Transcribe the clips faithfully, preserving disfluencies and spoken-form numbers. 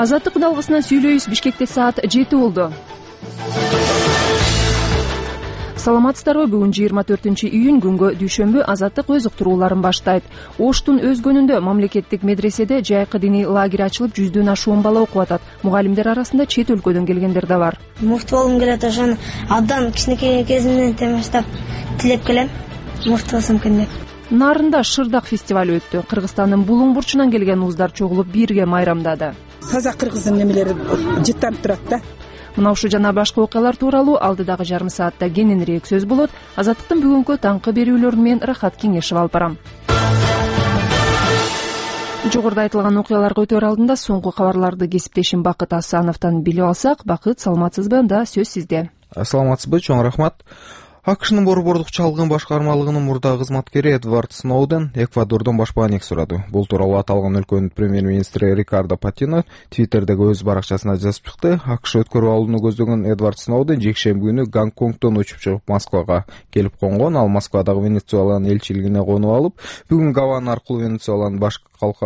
Азаттык далгысынан сүйлөйбүз. Бишкекте саат жети болду. Саламатсыздарбы? Бүгүн жыйырма төртүнчү июнь күнгө дүйшөмбү. Азаттык өз уктурууларын баштайт. Оштун өзгөнүндө мамлекеттик медреседе жайкы диний лагерь ачылып, жүздөн ашуун бала окуп атат. Мугалимдер арасында чет өлкөдөн келгендер да бар. Муфти болгум келет, ошону абдан кичинекей кезимден баштап тилеп келем. Муфти болсом экен деп. Нарында Шырдак фестиваль өттү. Кыргызстандын булуң бурчунан келген ууздар чогулуп бирге майрамдады. Таза кыргыздын немелери жыттанып турат да. Мына ушу жана башка окуялар тууралуу алдыдагы жарым саатта кененирээк сөз болот. Азаттыктын бүгүнкү таңкы берүүлөрү менен Рахат Кеңешев алып барам. Жогоруда айтылган окуяларга өтөр алдында соңку кабарларды кесиптешим Бакыт Асановдон билип алсак. Бакыт, саламатсызбы? Да, сөз сизде. Саламатсызбы? Чоң рахмат. АКШнын борбордук чалгын башкармалыгынын мурда кызматкери Эдвард Сноуден Эквадордон башпаанек сурады. Бул тууралуу аталган өлкөнүн премьер-министри Рикардо Патино Твиттердеги өз баракчасына жазып чыкты. АКШ өткөрүп алууну көздөгөн Эдвард Сноуден жекшемби күнү Гонконгдон учуп чыгып Москвага келип конгон. Ал Москвадагы Венесуэланын элчилигине конуп алып, бүгүн Гавана аркылуу Венесуэланын баш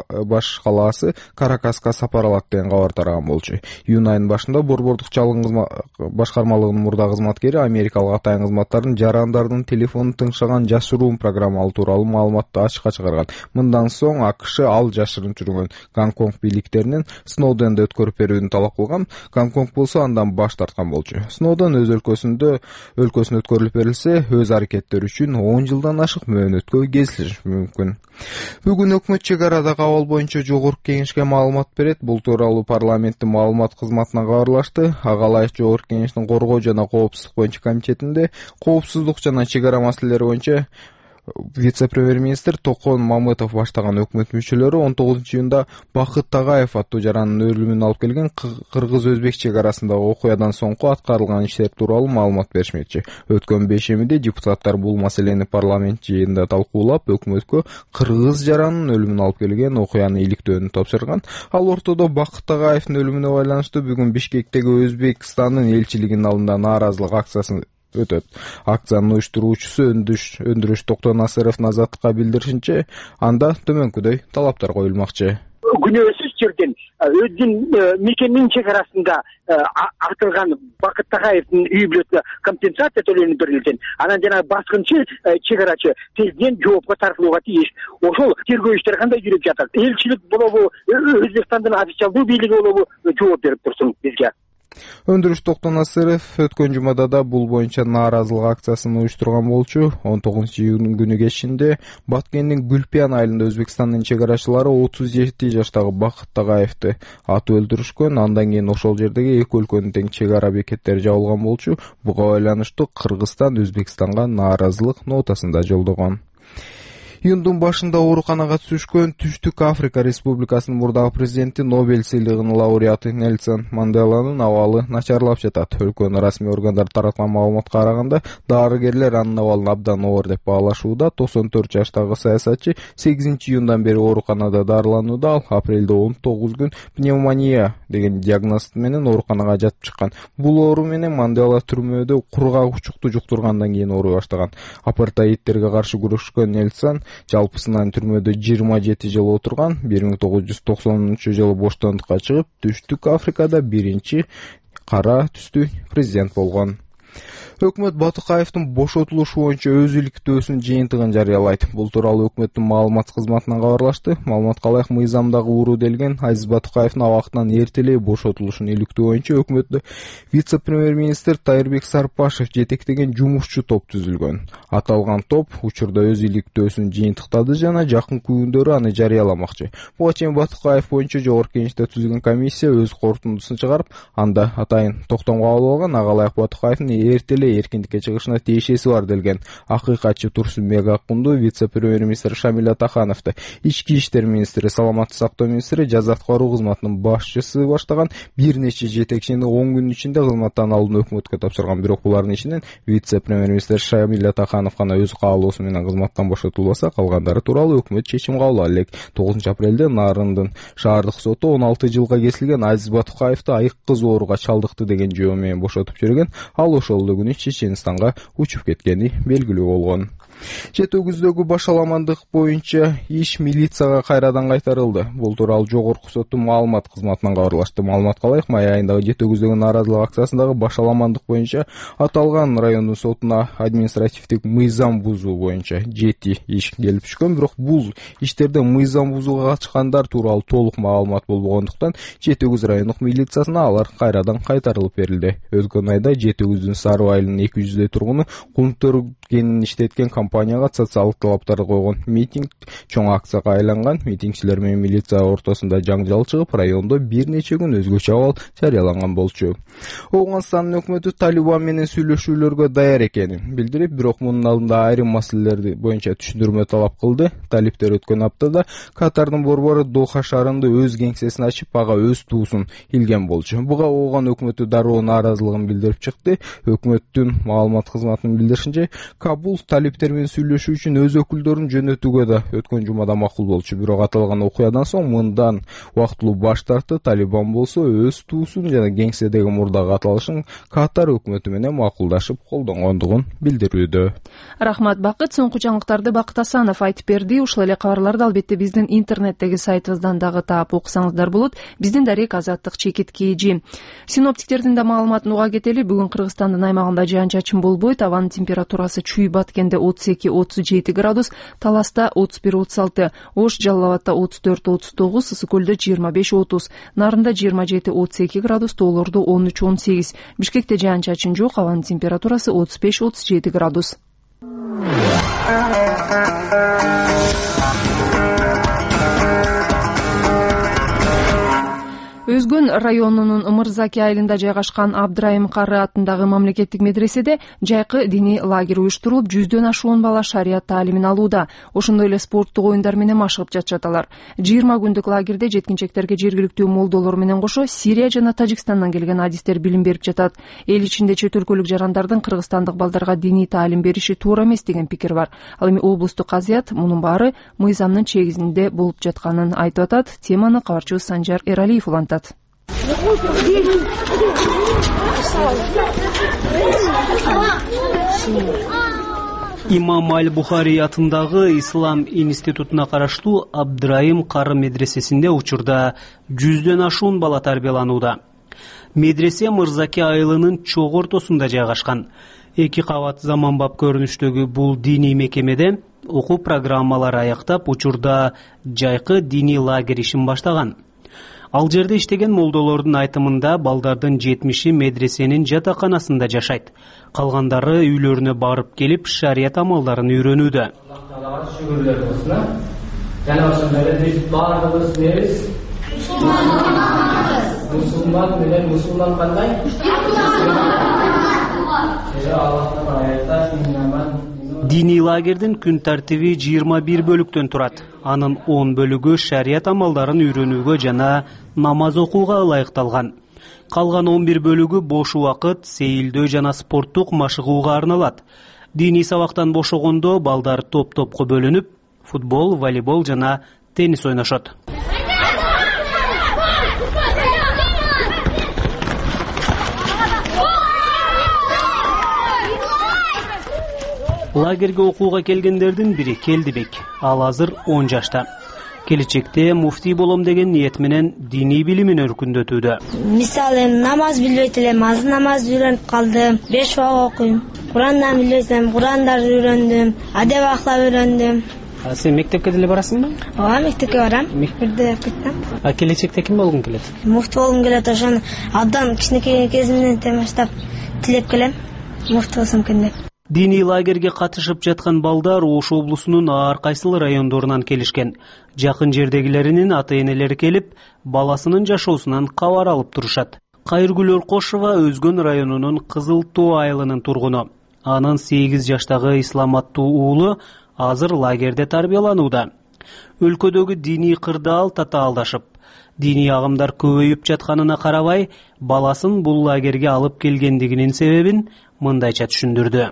баш калаасы Каракаска сапар алат деген кабар тараган болчу. Июнь айынын башында борбордук чалгын башкармалыгынын мурда кызматкери америкалык атайын кызматтардын жарандардын телефонун тыңшаган жашыруун программалары тууралуу маалыматты ачыкка чыгарган. Мындан соң АКШ ал жашырын жүргөн Гонконг бийликтеринин Сноуденди өткөрүп берүүнү талап кылган. Гонконг болсо андан баш тарткан болчу. Сноуден өз өлкөсүндө өлкөсүнө өткөрүлүп берилсе, өз аракеттери үчүн он жылдан ашык мөөнөткө кезилиши мүмкүн. Бүгүн өкмөт чек арадагы абал боюнча жогорку кеңешке маалымат берет. Бул тууралуу парламенттин маалымат кызматына кабарлашты. Ага ылайык жогорку кеңештин коргоо жана коопсуздук боюнча комитетинде коопсуздук жана чек ара маселелери боюнча вице-премьер-министр Токон Мамытов баштаган өкмөт мүчөлөрү он тогузунчу июнда Бакыт Тагаев аттуу жаранын өлүмүнө алып келген кыргыз-өзбек чек арасындагы окуядан соңку аткарылган иштер тууралуу маалымат беришмекчи. Өткөн бейшембиде депутаттар бул маселени парламент жыйынында талкуулап, өкмөткө кыргыз жаранын өлүмүнө алып келген окуяны иликтөөнү тапшырган. Ал ортодо Бакыт Тагаевдин өлүмүнө байланыштуу бүгүн Бишкектеги Өзбекстандын элчилигинин алдында нааразылык акциясы өтөт. Акциянын уюштуруучусу Өндүрүш Токтонасыровдун Азаттыкка билдиришинче, анда төмөнкүдөй талаптар коюлмакчы. Күнөөсүз жерден өзүнүн мекенинин чек арасында атылган Бакыт Тагаевдин үй бүлөсүнө компенсация төлөнүп берилген. Анан жана баскынчы чек арачы тезден жоопко тартылууга тийиш. Ошол тергөө иштери кандай жүрүп жатат? Элчилик болобу, Өзбекстандын официалдуу бийлиги болобу жооп берип турсун бизге. Өндүрүш Токтонасыров өткөн жумада да бул боюнча нааразылык акциясын уюштурган болчу. он тогузунчу июнь күнү кечинде Баткендин Гүлпиан айылында Өзбекстандын чек арачылары отуз жети жаштагы Бакыт Тагаевди атып өлтүрүшкөн. Андан кийин ошол жердеги эки өлкөнүн тең чек ара бекеттери жабылган болчу. Буга байланыштуу Кыргызстан Өзбекстанга нааразылык нотасын да жолдогон. Июндун башында ооруканага түшкөн Түштүк Африка Республикасынын мурдагы президенти Нобель сыйлыгынын лауреаты Нельсон Манделанын абалы начарлап жатат. Өлкөнүн расмий органдары тараткан маалыматка караганда, дарыгерлер анын абалын абдан оор деп баалашууда. токсон төрт жаштагы саясатчы сегизинчи июндан бери ооруканада дарыланууда. Ал апрелде он тогуз күн пневмония деген диагноз менен ооруканага жатып чыккан. Бул оору менен Мандела түрмөдө кургак учукту жуктургандан кийин ооруй баштаган. Апартеидтерге каршы күрөшкөн Нельсон жалпысынан түрмөдө жыйырма жети жыл отурган. бир миң тогуз жүз токсонунчу жылы боштондукка чыгып, Түштүк Африкада биринчи кара түстүү президент болгон. Өкмөт Батыкаевдин бошотулушу боюнча өз иликтөөсүнүн жыйынтыгын жарыялайт. Бул тууралуу өкмөттүн маалымат кызматынан кабарлашты. Маалыматка ылайык, мыйзамдагы уруу делген Азиз Батыкаевдин абактан эртелей бошотулушун иликтөө боюнча өкмөттө вице-премьер-министр Тайырбек Сарпашев жетектеген жумушчу топ түзүлгөн. Аталган топ учурда өз иликтөөсүн жыйынтыктады жана жакын күндөрү аны жарыяламакчы. Буга чейин Батыкаев боюнча жогорку кеңеште түзүлгөн комиссия өз корутундусун чыгарып, анда атайын токтомго кабыл алган. Ага ылайык Батыкаевдин эртелей эркиндикке чыгышына тиешеси бар делген акыйкатчы Турсун Мегакунду вице-премьер-министр Шамиль Атахановду, ички иштер министри, саламаттык сактоо министри, жаза аткаруу кызматынын башчысы баштаган бир нече жетекчини он күн ичинде кызматтан алууну өкмөткө тапшырган. Бирок булардын ичинен вице-премьер-министр Шамиль Атаханов гана өз каалоосу менен кызматтан бошотулбаса, калгандары тууралуу өкмөт чечим кабыл алды элек. тогузунчу апрелде Нарындын шаардык соту он алты жылга кесилген Азиз Батыкаевди айыккыз ооруга чалдыкты деген жөө менен бошотуп жиберген. Ал ошол күнү Чеченстанга учуп кеткени белгилүү болгон. Жети өгүздөгү башаламандык боюнча иш милицияга кайрадан кайтарылды. Бул тууралуу жогорку соттун маалымат кызматынан кабарлашты. Маалыматка ылайык, май айындагы жети өгүздөгү нааразылык акциясындагы башаламандык боюнча аталган райондун сотуна административдик мыйзам бузуу боюнча жети иш келип түшкөн. Бирок бул иштерде мыйзам бузууга катышкандар тууралуу толук маалымат болбогондуктан жети өгүз райондук милициясына алар кайрадан кайтарылып берилди. Өзгөн айда жети өгүздүн Сары айылынын эки жүздөй тургуну кум төргенин иштеткен компанияга социалдык талаптарды койгон. Митинг чоң акцияга айланган. Митингчилер менен милиция ортосунда жаңжал чыгып, райондо бир нече күн өзгөчө абал жарыяланган болчу. Ооганстандын өкмөтү Талибан менен сүйлөшүүлөргө даяр экенин билдирип, бирок мунун алдында айрым маселелерди боюнча түшүндүрмө талап кылды. Талиптер өткөн аптада Катардын борбору Доха шаарында өз кеңсесин ачып, ага өз туусун илген болчу. Буга Ооган өкмөтү дароо нааразылыгын билдирип чыкты. Өкмөттүн маалымат кызматынын билдиришинче, Кабул талиптер менен сүйлөшүү үчүн өз өкүлдөрүн жөнөтүүгө да өткөн жумада макул болчу. Бирок аталган окуядан соң мындан убактылуу баш тартты. Талибан болсо өз туусун жана кеңседеги мурдагы аталышын Катар өкмөтү менен макулдашып колдонгондугун билдирүүдө. Рахмат, Бакыт. Соңку жаңылыктарды Бакыт Асанов айтып берди. Ушул эле кабарларды албетте биздин интернеттеги сайтыбыздан дагы таап окусаңыздар болот. Биздин дарек Азаттык чекит кж. Синоптиктердин да маалыматын уга кетели. Бүгүн Кыргызстандын аймагында жаан-чачын болбойт. Абанын температурасы Чүй Баткенде отуз эки отуз жети градус, Таласта отуз бир отуз алты, Ош Жалал Абадта отуз төрт отуз тогуз, Ысык Көлдө жыйырма беш отуз, Нарында жыйырма жети отуз эки градус, Тоолордо он үч он сегиз. Бишкекте жаан-чачын жок, абанын температурасы отуз беш отуз жети градус. Өзгөн районунун Мырзаки айылында жайгашкан Абдрайым Кары атындагы мамлекеттик медреседе жайкы диний лагерь уюштурулуп, жүздөн ашуун бала шарият таалимин алууда. Ошондой эле спорттук оюндар менен машыгып жатышат алар. жыйырма күндүк лагерде жеткинчектерге жергиликтүү молдолор менен кошо Сирия жана Тажикстандан келген адистер билим берип жатат. Эл ичинде чет өлкөлүк жарандардын кыргызстандык балдарга диний таалим бериши туура эмес деген пикир бар. Ал эми облустук казыят мунун баары мыйзамдын чегизинде болуп жатканын айтып атат. Теманы кабарчыбыз Санжар Эралиев улантат. Имам Аль-Бухари атындагы Ислам институтуна караштуу Абдрайым Кары медресесинде учурда жүздөн ашуун бала тарбияланууда. Медресе Мырзаки айылынын чоң ортосунда жайгашкан. Эки кабат заманбап көрүнүштөгү бул диний мекемеде окуу программалары аяктап, учурда жайкы диний лагерь ишин баштаган. Ал жерде иштеген молдолордун айтымында балдардын жетимиши медресенин жатаканасында жашайт. Калгандары үйлөрүнө барып келип шарият амалдарын үйрөнүүдө. Шүгүрлөр болсун. Жана ошондой эле биз баардыгыбыз небиз? Мусулманбыз. Мусулман менен мусулман кандай? Аллахтын аятында Диний лагердин күн тартиби жыйырма бир бөлүктөн турат. Анын он бөлүгү шарият амалдарын үйрөнүүгө жана намаз окууга ылайыкталган. Калган он бир бөлүгү бош убакыт, сейилдөө жана спорттук машыгууга арналат. Диний сабактан бошогондо балдар топ-топко бөлүнүп, футбол, волейбол жана теннис ойношот. Лагерге окууга келгендердин бири Келдибек. Ал азыр он жашта. Келечекте муфтий болом деген ниет менен диний билимин өркүндөтүүдө. Мисалы, намаз билбейт элем, азыр намаз үйрөнүп калдым. беш вак окуйм. Курандан билбесем, Курандарды үйрөндүм, адеп ахлак үйрөндүм. А сен мектепке деле барасыңбы? Ооба, мектепке барам. Бирде окуйм. А келечекте ким болгуң келет? Муфтий болгум келет, ошону абдан кичинекей кезимден баштап тилеп келем. Муфтий болсом экен деп. Диний лагерге катышып жаткан балдар Ош облусунун ар кайсыл райондорунан келишкен. Жакын жердегилеринин ата-энелери келип, баласынын жашоосунан кабар алып турушат. Кайыргүл Оркошова Өзгөн районунун Кызыл Тоо айылынын тургуну. Анын сегиз жаштагы Ислам аттуу уулу азыр лагерде тарбияланууда. Өлкөдөгү диний кырдаал татаалдашып, диний агымдар көбөйүп жатканына карабай, баласын бул лагерге алып келгендигинин себебин мындайча түшүндүрдү.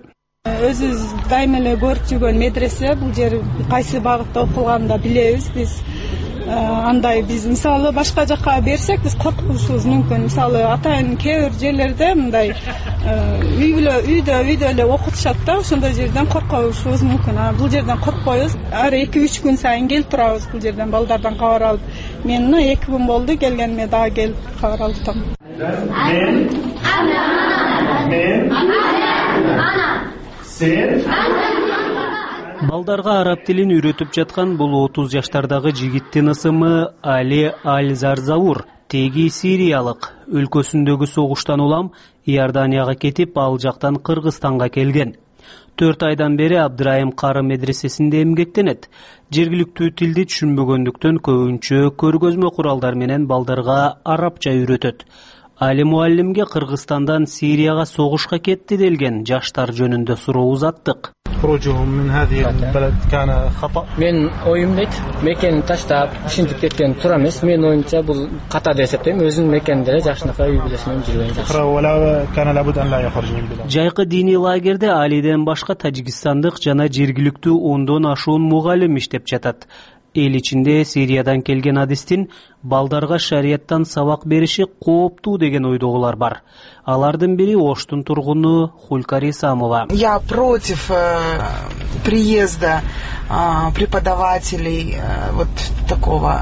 Өзүбүз дайым эле көрүп жүргөн медресе, бул жер кайсы багытта окулганын да билебиз. Биз андай биз мисалы башка жакка берсек биз коркушубуз мүмкүн. Мисалы атайын кээ бир жерлерде мындай үй бүлө үйдө үйдө эле окутушат да, ошондой жерден коркушубуз мүмкүн. А бул жерден коркпойбуз. Ар эки үч күн сайын келип турабыз бул жерден балдардан кабар алып. Мен мына эки күн болду келгениме, дагы келип кабар алып атам. Мен Мен Ана Сен Балдарга араб тилин үйрөтүп жаткан бул отуз жаштардагы жигиттин ысымы Али Аль-Зарзаур. Теги сириялык. Өлкөсүндөгү согуштан улам Иорданияга кетип, ал жактан Кыргызстанга келген. төрт айдан бери Абдрайым Кары медресесинде эмгектенет. Жергиликтүү тилди түшүнбөгөндүктөн көбүнчө көргөзмө куралдар менен балдарга арабча үйрөтөт. Али муаллимге Кыргызстандан Сирияга согушка кетти делген жаштар жөнүндө суроо узаттык. Мен оюмдайт, мекенин таштап, ушинтип кеткен туура эмес. Мен оюмча бул ката деп эсептейм. Өзүнүн мекенинде эле жакшынакай үй бүлөсүнөн жүргөн жакшы. Жайкы диний лагерде Алиден башка тажикстандык жана жергиликтүү ондон ашуун мугалим иштеп жатат. Эл ичинде Сириядан келген адистин балдарга шарияттан сабак бериши кооптуу деген ойдогулар бар. Алардын бири Оштун тургуну Хулькари Самова. Я против э, приезда э, преподавателей э, вот такого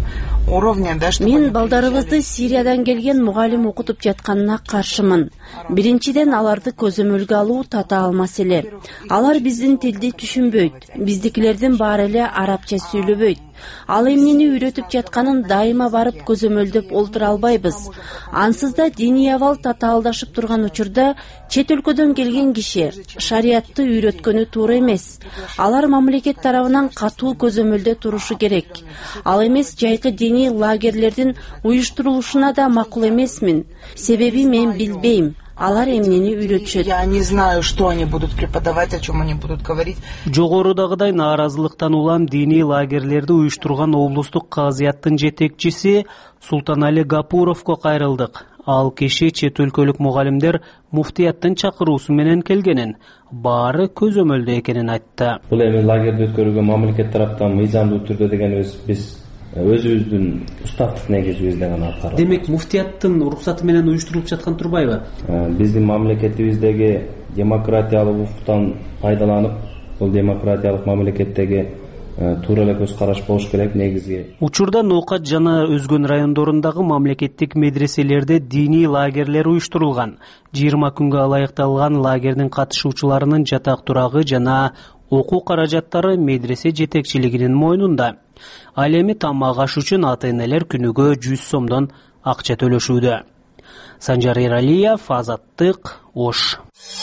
уровня, да, что мен балдарыбызды Сириядан келген мугалим окутуп жатканына каршымын. Биринчиден аларды көзөмөлгө алуу татаал маселе. Алар биздин тилди түшүнбөйт. Биздикилердин баары эле арабча сүйлөбөйт. Ал эмнени үйрөтүп жатканын дайыма барып көзөмөлдөп олтура албайбыз. Ансыз да диний абал татаалдашып турган учурда чет өлкөдөн келген киши шариятты үйрөткөнү туура эмес. Алар мамлекет тарабынан катуу көзөмөлдө турушу керек. Ал эмес жайкы диний лагерлердин уюштурулушуна да макул эмесмин. Себеби мен билбейм. Алар эмнени үйрөтүшөт. Я не знаю, что они будут преподавать, о чем они будут говорить. Жогорудагыдай нааразылыктан улам диний лагерлерди уюштурган облустук казыяттын жетекчиси Султанали Гапуровго кайрылдык. Ал киши чет өлкөлүк мугалимдер муфтияттын чакыруусу менен келгенин, баары көзөмөлдө экенин айтты. Бул эми лагерди өткөрүүгө мамлекет тараптан мыйзамдуу түрдө деген өз биз өзүбүздүн устаттык негизибизде гана аткарабыз. Демек муфтияттын уруксаты менен уюштурулуп жаткан турбайбы? Биздин мамлекетибиздеги демократиялык укуктан пайдаланып, бул демократиялык мамлекеттеги туура эле көз караш болуш керек негизги. Учурда Ноокат жана өзгөн райондорундагы мамлекеттик медреселерде диний лагерлер уюштурулган. жыйырма күнгө ылайыкталган лагердин катышуучуларынын жатак турагы жана окуу каражаттары медресе жетекчилигинин мойнунда. Ал эми тамак аш үчүн ата-энелер күнүгө жүз сомдон акча төлөшүүдө. Санжар Эралиев, Азаттык, Ош.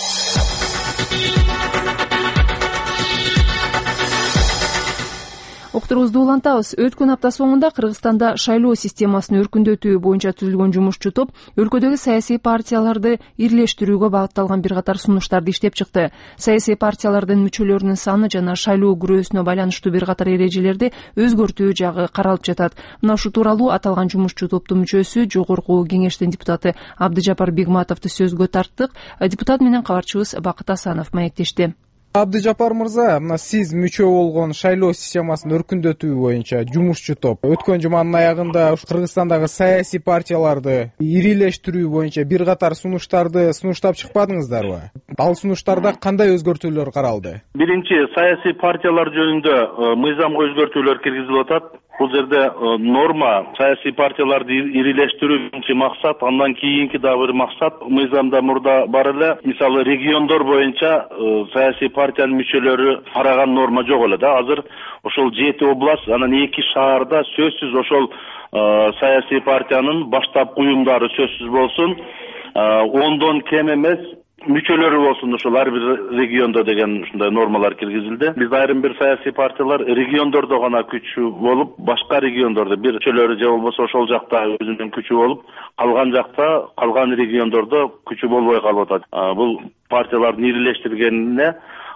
Уктурубузду улантабыз. Өткөн апта соңунда Кыргызстанда шайлоо системасын өркүндөтүү боюнча түзүлгөн жумушчу топ өлкөдөгү саясий партияларды ирлештирүүгө багытталган бир катар сунуштарды иштеп чыкты. Саясий партиялардын мүчөлөрүнүн саны жана шайлоо күрөөсүнө байланыштуу бир катар эрежелерди өзгөртүү жагы каралып жатат. Мына ушул тууралуу аталган жумушчу топтун мүчөсү, жогорку кеңештин депутаты Абдыжапар Бигматовду сөзгө тарттык. Депутат менен кабарчыбыз Бакыт Асанов маектешти. Абдыжапар мырза, мына сиз мүчө болгон шайлоо системасын өркүндөтүү боюнча жумушчу топ өткөн жуманын аягында Кыргызстандагы саясий партияларды ирилештирүү боюнча бир катар сунуштарды сунуштап чыкпадыңыздарбы? Ал сунуштарда кандай өзгөртүүлөр каралды? Биринчи, саясий партиялар жөнүндө мыйзамга өзгөртүүлөр киргизилип атат. Бул жерде норма саясий партияларды ирилештирүү биринчи максат, андан кийинки дагы бир максат мыйзамда мурда бар эле. Мисалы региондор боюнча саясий партиянын мүчөлөрү караган норма жок эле да. Азыр ошол жети область, анан эки шаарда сөзсүз ошол саясий партиянын баштапкы уюмдары сөзсүз болсун, ондон кем эмес мүчөлөрү болсун ошол ар бир региондо деген ушундай нормалар киргизилди. Биз айрым бир саясий партиялар региондордо гана күчү болуп, башка региондордо бир мүчөлөрү же болбосо ошол жакта өзүнүн күчү болуп, калган жакта, калган региондордо күчү болбой калып атат. Бул партиялардын ирилештиргенине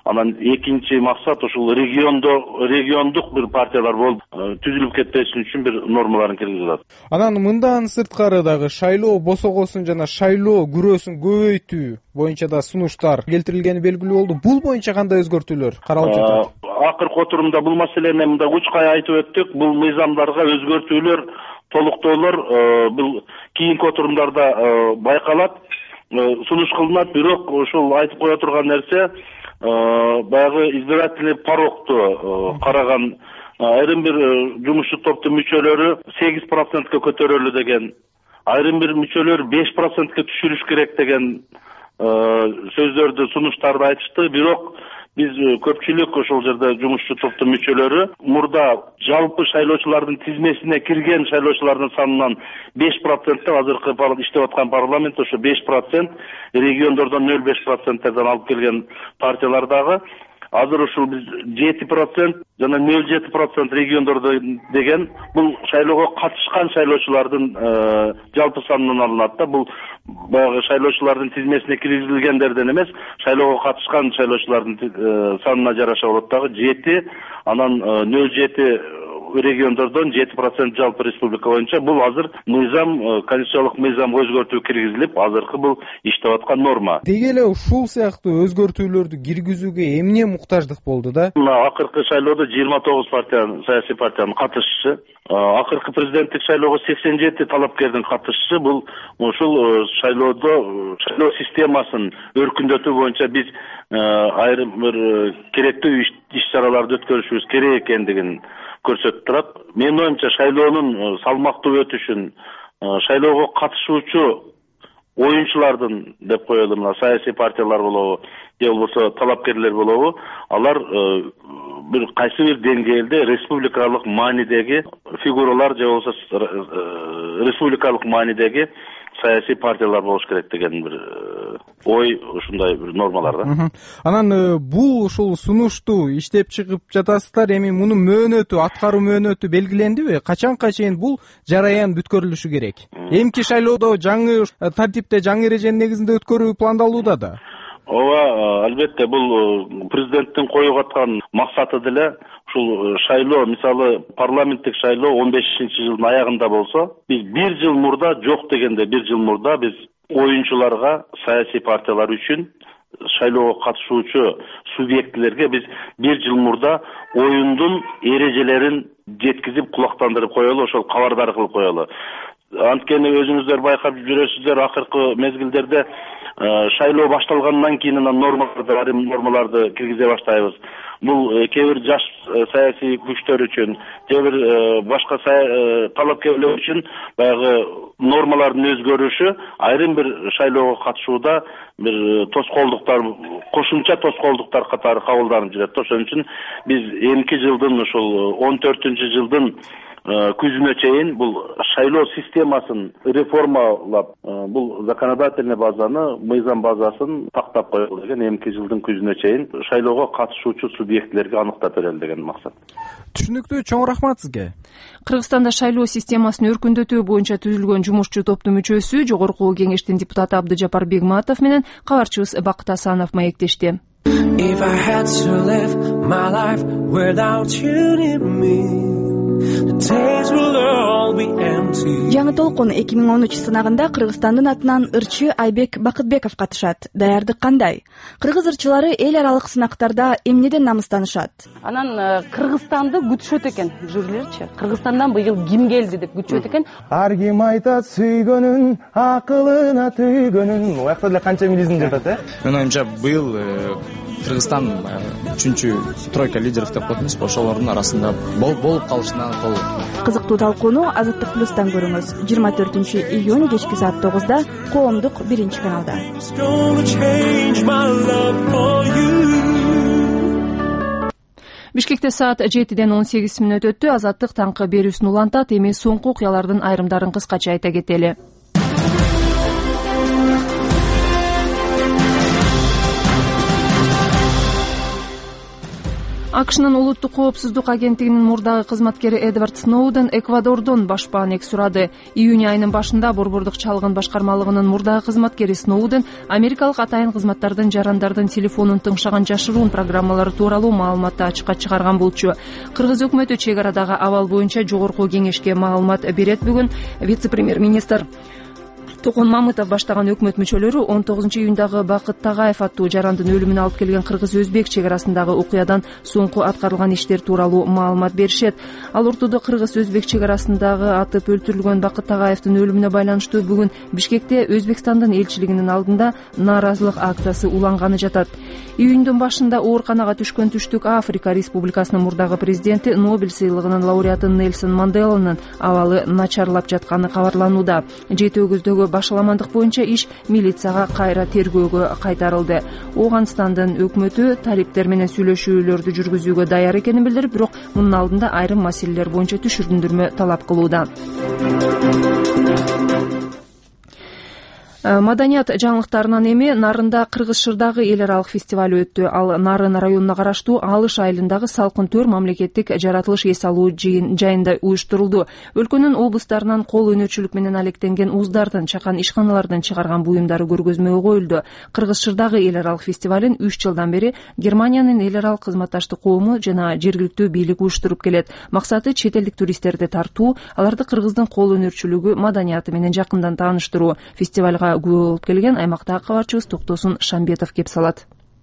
Анан экинчи максат ушул региондо региондук бир партиялар болуп түзүлүп кетпесин үчүн бир нормаларын киргизип атат. Анан мындан сырткары дагы шайлоо босогосун жана шайлоо күрөөсүн көбөйтүү боюнча да сунуштар келтирилгени белгилүү болду. Бул боюнча кандай өзгөртүүлөр каралып жатат? Акыркы отурумда бул маселени мындай учкай айтып өттүк. Бул мыйзамдарга өзгөртүүлөр, толуктоолор бул кийинки отурумдарда байкалат, сунуш кылынат. Бирок ушул айтып кое турган нерсе, баягы избирательный порогту караган айрым бир жумушчу топтун мүчөлөрү сегиз процентке көтөрөлү деген, айрым бир мүчөлөр беш процентке түшүрүш керек деген сөздөрдү, сунуштарды айтышты. Бирок биз көпчүлүк ошол жерде жумушчу топтун мүчөлөрү мурда жалпы шайлоочулардын тизмесине кирген шайлоочулардын санынан беш проценттен азыркы иштеп аткан парламент ошо беш процент, региондордон нөл беш проценттерден алып келген партиялар дагы азыр ушул биз жети процент жана нөл жети процент региондордо деген бул шайлоого катышкан шайлоочулардын жалпы санынан алынат да. Бул баягы шайлоочулардын тизмесине киргизилгендерден эмес, шайлоого катышкан шайлоочулардын санына жараша болот дагы жети, анан нөл жети региондордон жети процент жалпы республика боюнча. Бул азыр мыйзам, конституциялык мыйзамга өзгөртүү киргизилип, азыркы бул иштеп аткан норма. Деги эле ушул сыяктуу өзгөртүүлөрдү киргизүүгө эмне муктаждык болду да? Акыркы шайлоодо жыйырма тогуз партия, саясий партиянын катышчысы, акыркы президенттик шайлоого сексен жети талапкердин катышчысы. Бул ушул шайлоодо шайлоо системасын өркүндөтүү боюнча биз айрым бир керектүү иш-чараларды өткөрүшүбүз керек экендигин көрсөтүп турат. Менин оюмча шайлоонун салмактуу өтүшүн, шайлоого катышуучу оюнчулардын деп коелу, мына саясий партиялар болобу, же болбосо талапкерлер болобу, алар бир кайсы бир деңгээлде республикалык маанидеги фигуралар же болбосо республикалык маанидеги саясий партиялар болуш керек деген бир ой, ушундай бир нормалар да. Анан бул ушул сунушту иштеп чыгып жатасыздар, эми мунун мөөнөтү, аткаруу мөөнөтү белгилендиби? Качанга чейин бул жараян бүткөрүлүшү керек? Эмки шайлоодо жаңы тартипте, жаңы эреженин негизинде өткөрүү пландалууда да? Ооба, албетте, бул президенттин коюп аткан максаты деле ушул шайлоо, мисалы парламенттик шайлоо он бешинчи жылдын аягында болсо, биз бир жыл мурда, жок дегенде бир жыл мурда биз оюнчуларга, саясий партиялар үчүн, шайлоого катышуучу субъектилерге биз бир жыл мурда оюндун эрежелерин жеткизип кулактандырып коелу, ошол кабардар кылып коелу. Анткени өзүңүздөр байкап жүрөсүздөр, акыркы мезгилдерде шайлоо башталгандан кийин нормаларды, айрым нормаларды киргизе баштайбыз. Бул кээ бир жаш саясий күчтөр үчүн, же бир башка талапкерлер үчүн баягы нормалардын өзгөрүшү айрым бир шайлоого катышууда бир тоскоолдуктар, кошумча тоскоолдуктар катары кабылданып жүрөт. Ошон үчүн биз эмки жылдын ушул он төртүнчү жылдын күзүнө чейин бул шайлоо системасын реформалап, бул законодательный базаны, мыйзам базасын тактап коелу деген, эмки жылдын күзүнө чейин шайлоого катышуучу субъектилерге аныктап берели деген максат. Түшүнүктүү, чоң рахмат сизге. Кыргызстанда шайлоо системасын өркүндөтүү боюнча түзүлгөн жумушчу топтун мүчөсү, Жогорку Кеңештин депутаты Абдыжапар Бегматов менен кабарчыбыз Бакыт Асанов маектешти. If I had to live my life without you near me, жаңы толкун эки миң он үч сынагында Кыргызстандын атынан ырчы Айбек Бакытбеков катышат. Даярдык кандай? Кыргыз ырчылары эл аралык сынактарда эмнеден намыстанышат? Анан Кыргызстанды күтүшөт экен жюрилерчи. Кыргызстандан быйыл ким келди деп күтүшөт экен. Ар ким айтат сүйгөнүн, акылына түйгөнүн. Оякта деле канча милизм жатат, э? Менин оюмча быйыл Кыргызстан үчүнчү тройка лидеров деп коебуз, ошолордун арасында болуп калышына толук. Кызыктуу талкууну Азаттык плюстан көрүңүз. жыйырма төртүнчү июнь кечки саат тогузда Коомдук биринчи каналда. Бишкекте саат жетиден он сегиз мүнөт өттү. Азаттык таңкы берүүсүн улантат. Эми соңку окуялардын айрымдарын кыскача айта кетели. акшнын улуттук коопсуздук агенттигинин мурдагы кызматкери Эдвард Сноуден Эквадордон баш баанек сурады. Июнь айынын башында борбордук чалгын башкармалыгынын мурдагы кызматкери Сноуден америкалык атайын кызматтардын жарандардын телефонун тыңшаган жашыруун программалары тууралуу маалыматты ачыкка чыгарган болчу. Кыргыз өкмөтү чек арадагы абал боюнча жогорку кеңешке маалымат берет. Бүгүн вице-премьер-министр Токон Мамытов баштаган өкмөт мүчөлөрү он тогузунчу июндагы Бакыт Тагаев аттуу жарандын өлүмүнө алып келген кыргыз-өзбек чек арасындагы окуядан соңку аткарылган иштер тууралуу маалымат беришет. Ал ортодо кыргыз-өзбек чек арасындагы атып өлтүрүлгөн Бакыт Тагаевдин өлүмүнө байланыштуу бүгүн Бишкекте Өзбекстандын элчилигинин алдында нааразылык акциясы уланганы жатат. Июндун башында ооруканага түшкөн Түштүк Африка Республикасынын мурдагы президенти Нобель сыйлыгынын лауреаты Нельсон Манделанын абалы начарлап жатканы кабарланууда. Жети өгүздөгү башаламандык боюнча иш милицияга кайра тергөөгө кайтарылды. Ооганстандын өкмөтү талиптер менен сүйлөшүүлөрдү жүргүзүүгө даяр экенин билдирип, бирок мунун алдында айрым маселелер боюнча түшүндүрмө талап кылууда. Маданият жаңылыктарынан эми Нарында Кыргыз-Шырдагы эл аралык фестиваль өттү. Ал Нарын районуна караштуу Алыш айылындагы Салкын төр мамлекеттик жаратылыш эс алуу жайында уюштурулду. Өлкөнүн облустарынан кол өнөрчүлүк менен алектенген уздардын, чакан ишканалардын чыгарган буюмдары көргөзмөгө коюлду. Кыргыз-Шырдагы эл аралык фестивалын үч жылдан бери Германиянын эл аралык кызматташтык коому жана жергиликтүү бийлик уюштуруп келет. Максаты чет элдик туристтерди тартуу, аларды кыргыздын кол өнөрчүлүгү, маданияты менен жакындан тааныштыруу. Фестивалга күбө болуп келген аймактагы кабарчыбыз Токтосун Шамбетов кеп салат.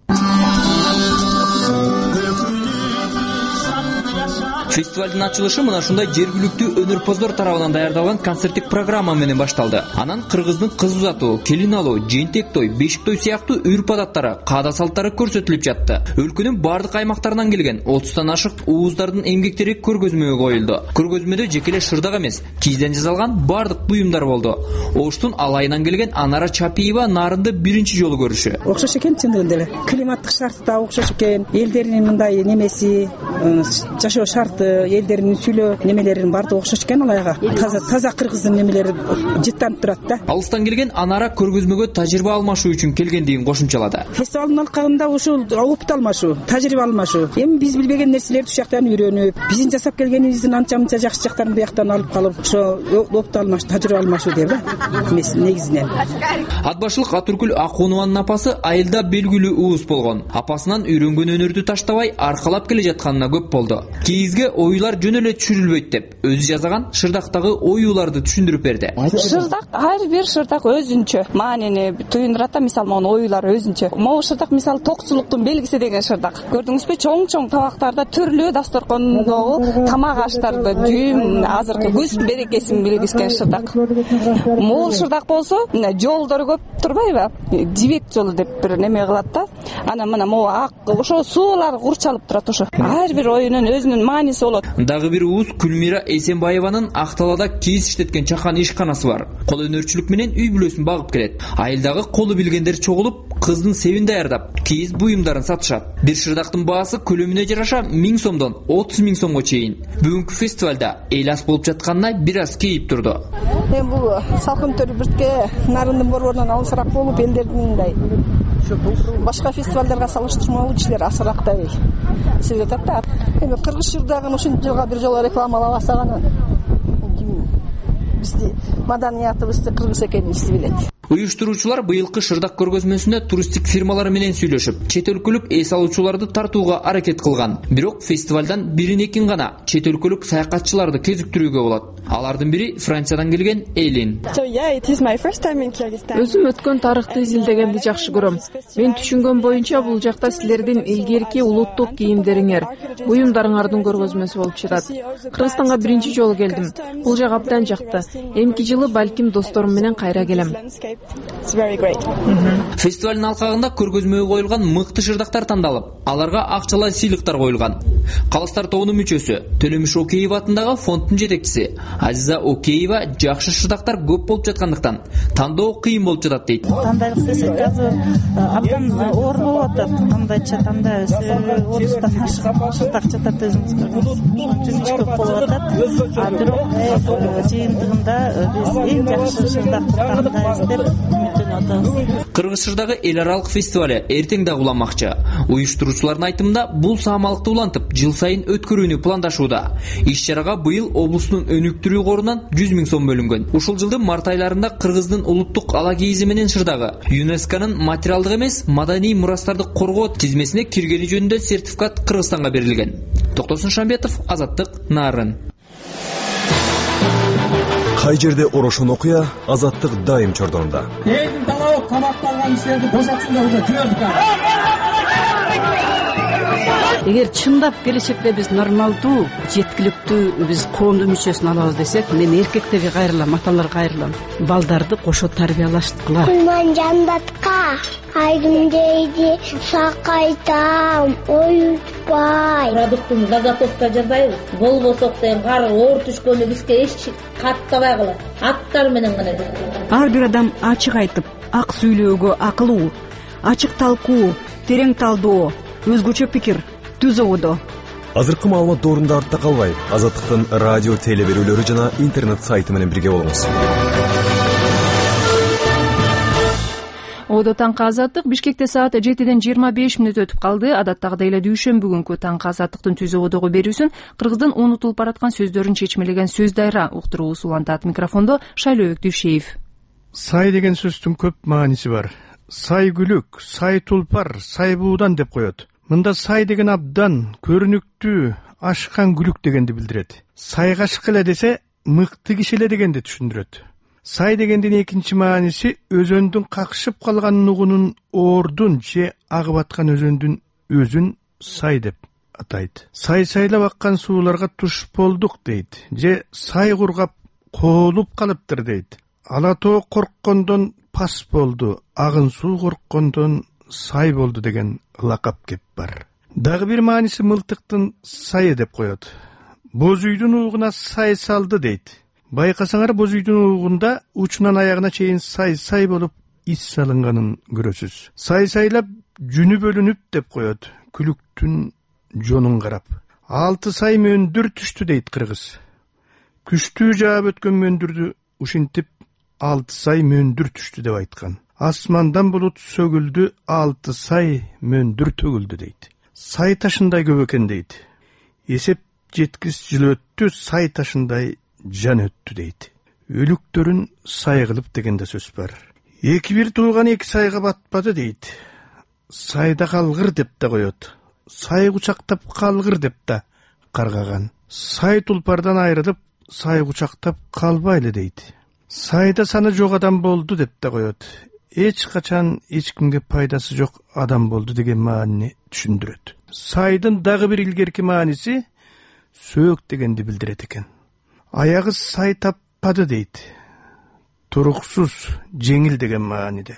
Фестивалдын ачылышы мына ушундай жергиликтүү өнөрпоздор тарабынан даярдалган концерттик программа менен башталды. Анан кыргыздын кыз узатуу, келин алуу, жентек той, бешик той сыяктуу үрп адаттары, каада салттары көрсөтүлүп жатты. Өлкөнүн бардык аймактарынан келген отуздан ашык ууздардын эмгектери көргөзмөгө коюлду. Көргөзмөдө жеке эле шырдак эмес, кийизден жасалган бардык буюмдар болду. Оштун алайынан келген Анара Чапиева Нарынды биринчи жолу көрүшү. Окшош экен чындыгында эле. Климаттык шарты да окшош экен. Элдеринин мындай немеси, жашоо шарты, элдеринин сүйлөө немелеринин баардыгы окшош экен алайга. Таза таза кыргыздын немелери жыттанып турат да. Алыстан келген Анара көргөзмөгө тажрыйба алмашуу үчүн келгендигин кошумчалады. Фестивалдын алкагында ушул опыт алмашуу, тажрыйба алмашуу. Эми биз билбеген нерселерди ушул жактан үйрөнүп, биздин жасап келгенибиздин анча-мынча жакшы жактарын бияктан алып калып, ошо опыт алмашуу, тажрыйба алмашуу деп да. Негизинен. Атбашылык Атүркүл Акунованын апасы айылда белгилүү ууз болгон. Апасынан үйрөнгөн өнөрдү таштабай аркалап келе жатканына көп болду. Кийизге оюлар жөн эле түшүрүлбөйт деп өзү жазган шырдактагы оюларды түшүндүрүп берди. Шырдак ар бир шырдак өзүнчө маанини туюндурат да, мисалы могу оюлар өзүнчө. Могу шырдак мисалы токчулуктун белгиси деген шырдак. Көрдүңүзбү, чоң-чоң табактарда түрлүү дасторкондогу тамак аштарды жүйүм азыркы көз берекесин билгизген шырдак. Могул шырдак болсо жолдор көп турбайбы? Жибек жолу деп бир неме кылат да. Анан мына могу ак ошо суулар курчалып турат ошо. Ар бир оюнун өзүнүн мааниси болот. Дагы бир ууз Күлмира Эсенбаеванын Акталада кийиз иштеткен чакан ишканасы бар. Кол өнөрчүлүк менен үй бүлөсүн багып келет. Айылдагы колу билгендер чогулуп, кыздын себин даярдап, кийиз буюмдарын сатышат. Бир шырдактын баасы көлөмүнө жараша миң сомдон отуз миң сомго чейин. Бүгүнкү фестивалда эл ас болуп жатканына бир аз кейип турду. Мен бул Салкын төр биртке Нарындын борборунан алысыраак болуп, элдердин мындай башка фестивалдарга салыштырмалуу кишилер асырактай сезип атат да. Эми Кыргыз-Шырдагын ушунча жылга бир жолу рекламалап алсаган бизди маданиятыбызды кыргыз экенибизди билет. Уюштуруучулар быйылкы шырдак көргөзмөсүндө туристтик фирмалар менен сүйлөшүп, чет өлкөлүк эс алуучуларды тартууга аракет кылган. Бирок фестивалдан бирин-экин гана чет өлкөлүк саякатчыларды кезиктирүүгө болот. Алардын бири Франциядан келген Элин. Өзүм өткөн тарыхты изилдегенди жакшы көрөм. Мен түшүнгөн боюнча бул жакта силердин илгерки улуттук кийимдериңер, буюмдарыңардын көргөзмөсү болуп жатат. Кыргызстанга биринчи жолу келдим. Бул жак абдан жакты. Эмки жылы балким досторум менен кайра келем. Фестивалдын алкагында көргөзмөгө коюлган мыкты шырдактар тандалып, аларга акчалай сыйлыктар коюлган. Калыстар тобунун мүчөсү, Төлөмүш Океева атындагы фонддун жетекчиси Азиза Океева жакшы шырдактар көп болуп жаткандыктан тандоо кыйын болуп жатат дейт. Тандайлык десек азыр абдан оор болуп атат. Кандайча тандайбыз, отуздан ашык шырдак жатат өзүңүз көргөнсүз көп болуп атат. А бирок жыйынтыгында биз эң жакшы шырдакты тандайбыз деп үмүттөнүп атабыз. Кыргыз Шырдагы эл аралык фестиваль эртең да уламакчы. Уюштуруучулардын айтымында бул саамалыкты улантып жыл сайын өткөрүүнү пландашууда. Иш-чарага быйыл облустун өнүктүрүү корунан жүз миң сом бөлүнгөн. Ушул жылдын март айларында Кыргыздын улуттук ала кийизи менен Шырдагы ЮНЕСКОнун материалдык эмес маданий мурастарды коргоо тизмесине киргени жөнүндө сертификат Кыргызстанга берилген. Токтосун Шамбетов, Азаттык, Нарын. Кай жерде орошон окуя, Азаттык дайым чордонунда. Элдин талабы камакталган кишилерди бошотсун деп уже күбөлдүк. Эгер чындап келечекте биз нормалдуу, жеткиликтүү биз коомдун мүчөсүн алабыз десек, мен эркектерге кайрылам, аталарга кайрылам. Балдарды кошо тарбиялаштыкыла. Кулман жандатка айрым дейди, сакайтам, оютпай. Продуктун заготовка жасайбыз. Болбосок деген кар оор түшкөнү бизге эч каттабай калат. Аттар менен гана. Ар бир адам ачык айтып, ак сүйлөөгө акылуу, ачык талкуу, терең талдоо, өзгөчө пикир түзүүдө. Азыркы маалымат доорунда артта калбай, Азаттыктын радио теле берүүлөрү жана интернет сайты менен бирге болуңуз. Одо таңкы Азаттык Бишкекте саат жетиден жыйырма беш мүнөт өтүп калды. Адаттагыдай эле дүйшөмбү күнгү таңкы Азаттыктын түзү одого берүүсүн Кыргыздын унутулуп бараткан сөздөрүн чечмелеген сөз дайра уктуруусу улантат. Микрофондо Шайлообек Дүйшеев. Сай деген сөздүн көп мааниси бар. Сай күлүк, сай тулпар, сай буудан деп коет. Мында сай деген абдан көрүнүктүү, ашкан күлүк дегенди билдирет. Сайгашык эле десе, мыкты киши эле дегенди түшүндүрөт. Сай дегендин экинчи мааниси өзөндүн какшып калган нугунун ордун же агып аткан өзөндүн өзүн сай деп атайт. Сай сайлап аккан сууларга туш болдук дейт, же сай кургап коолуп калыптыр дейт. Ала тоо корккондон пас болду, агын суу корккондон сай болду деген лакап кеп бар. Дагы бир мааниси мылтыктын сайы деп коет. Боз үйдүн уугуна сай салды дейт. Байкасаңар боз үйдүн уугунда учунан аягына чейин сай-сай болуп ис салынганын көрөсүз. Сай сайлап жүнү бөлүнүп деп коет, күлүктүн жонун карап. Алты сай мөндүр түштү дейт кыргыз. Күчтүү жаап өткөн мөндүрдү ушинтип алты сай мөндүр түштү деп айткан. Асмандан булут сөгүлдү, алты сай мөндүр төгүлдү дейт. Сай ташындай көп экен дейт. Эсеп жеткис жыл өттү, сай ташындай жан өттү дейт. Өлүктөрүн сай кылып деген да сөз бар. Эки бир туулган эки сайга батпады дейт. Сайда калгыр деп да коет. Сай кучактап калгыр деп да каргаган. Сай тулпардан айрылып, сай кучактап калбайлы дейт. Сайда саны жок адам болду деп да коет. Эч качан эч кимге пайдасы жок адам болду деген маанини түшүндүрөт. Сайдын дагы бир илгерки мааниси сөөк дегенди билдирет экен. Аягы сай таппады дейт. Туруксуз, жеңил деген мааниде.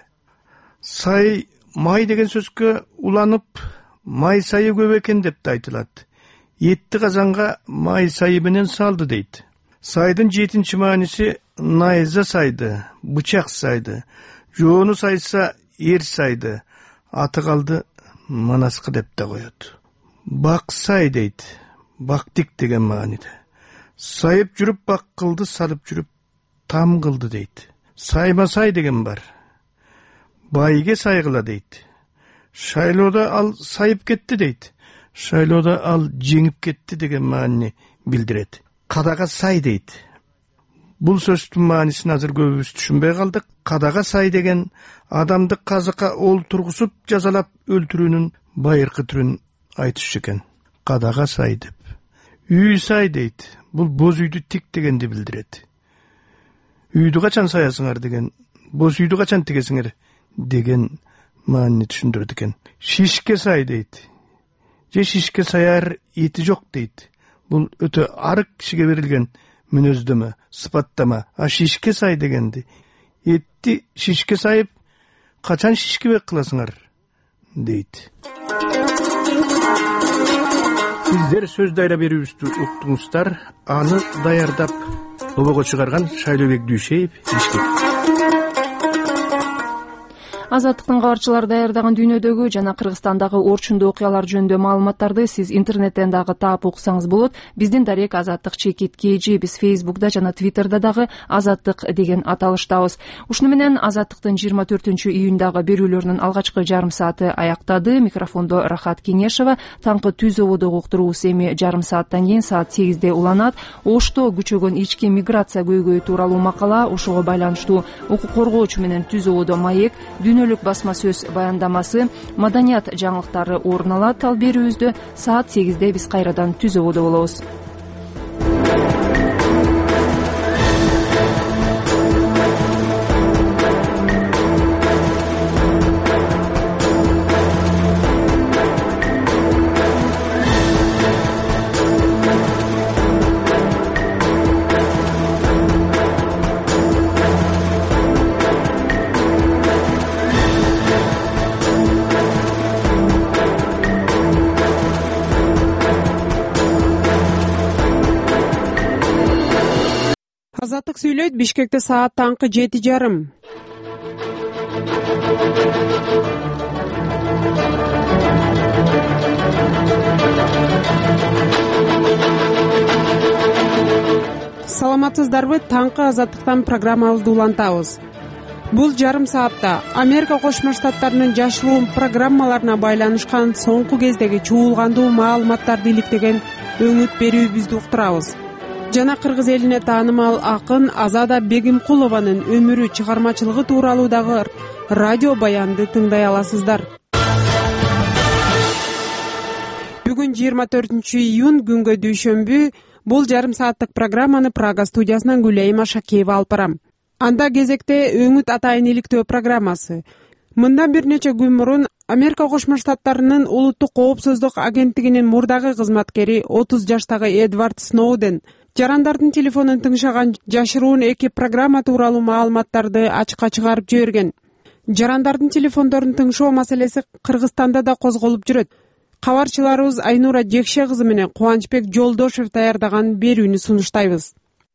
Сай май деген сөзгө уланып, май сайы көп экен деп да айтылат. Этти казанга май сайы менен салды дейт. Сайдын жетинчи мааниси найза сайды, бычак сайды, жоону сайса эр сайды, аты калды манаскы деп да коет. Бак сай дейт, бактик деген мааниде. Сайып жүрүп бак кылды, салып жүрүп там кылды дейт. Сайма сай деген бар. Байге сайгыла дейт. Шайлоодо ал сайып кетти дейт. Шайлоодо ал жеңип кетти деген маанини билдирет. Кадага сай дейт. Бул сөздүн маанисин азыр көбүбүз түшүнбөй калдык. Кадага сай деген адамды казыкка олтургусуп жазалап өлтүрүүнүн байыркы түрүн айтыш экен. Кадага сай деп. Үй сай дейт. Бул боз үйдү тик дегенди билдирет. Үйдү качан саясыңар деген, боз үйдү качан тигесиңер деген маанини түшүндүрөт экен. Шишке сай дейт. Же шишке саяр эти жок дейт. Бул өтө арык кишиге берилген мүнөздөмө, сыпаттама. А шишке сай дегенди этти шишке сайып качан шишкебек кыласыңар дейт. Сиздер сөз дайра берүүбүздү уктуңуздар. Аны даярдап добого чыгарган Шайлообек Дүйшеев, Бишкек. Азаттыктын кабарчылары даярдаган дүйнөдөгү жана Кыргызстандагы орчундуу окуялар жөнүндө маалыматтарды сиз интернеттен дагы таап уксаңыз болот. Биздин дарек Азаттык чекит kg, биз Фейсбукда жана Твиттерде дагы Азаттык деген аталыштабыз. Ушуну менен Азаттыктын жыйырма төртүнчү июндагы берүүлөрүнүн алгачкы жарым сааты аяктады. Микрофондо Рахат Кенешева. Таңкы түз ободогу уктуруусу эми жарым сааттан кийин саат сегизде уланат. Ошто күчөгөн ички миграция көйгөйү тууралуу макала, ошого байланыштуу укук коргоочу менен түз ободо маек, дүйнөлүк басма сөз баяндамасы, маданият жаңылыктары орун алат. Ал берүүбүздө саат сегизде биз кайрадан түз ободо болобуз. Азаттык сүйлөйт. Бишкекте саат таңкы жети жарым. Саламатсыздарбы? Таңкы Азаттыктан программабызды улантабыз. Бул жарым саатта Америка Кошмо Штаттарынын жашыруун программаларына байланышкан соңку кездеги чуулгандуу маалыматтарды иликтеген өңүт берүүбүздү уктурабыз. Жана кыргыз элине таанымал акын Азада Бегимкулованын өмүрү, чыгармачылыгы тууралуудагы радио баянды тыңдай аласыздар. Бүгүн жыйырма төртүнчү июнь күнгө дүйшөмбү. Бул жарым сааттык программаны Прага студиясынан Гүлайма Шакеева алып барам. Анда кезекте өңүт атайын иликтөө программасы. Мындан бир нече күн мурун Америка Кошмо Штаттарынын улуттук коопсуздук агенттигинин мурдагы кызматкери отуз жаштагы Эдвард Сноуден жарандардын телефонун тыңшаган жашыруун эки программа тууралуу маалыматтарды ачыкка чыгарып жиберген. Жарандардын телефондорун тыңшоо маселеси Кыргызстанда да козголуп жүрөт. Кабарчыларыбыз Айнура Жекше кызы менен Кубанычбек Жолдошев даярдаган берүүнү сунуштайбыз.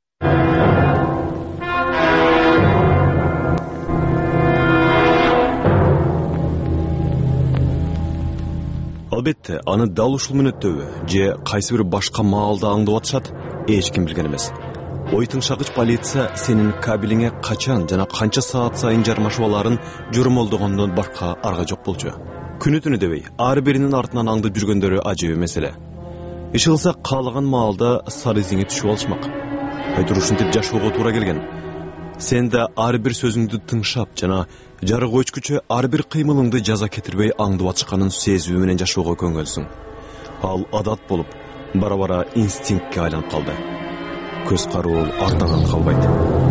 Албетте, аны дал ушул мүнөттөбү же кайсы бир башка маалда аңдып атышат, эч ким билген эмес. Ой тыңшагыч полиция сенин кабелиңе качан жана канча саат сайын жармашып аларын журмолдогондон башка арга жок болчу. Күнү түнү дебей, ар биринин артынан аңдып жүргөндөрү ажыбы маселе. Иш кылса каалаган маалда сары изиңе түшүп алышмак. Айтыр ушинтип жашоого туура келген. Сен да ар бир сөзүңдү тыңшап жана жарык өчкүчө ар бир кыймылыңды жаза кетирбей аңдып атышканын сезүү менен жашоого көңүлсүң. Ал адат болуп, бара-бара инстинктке айланып калды. Көз кароо артынан калбайт.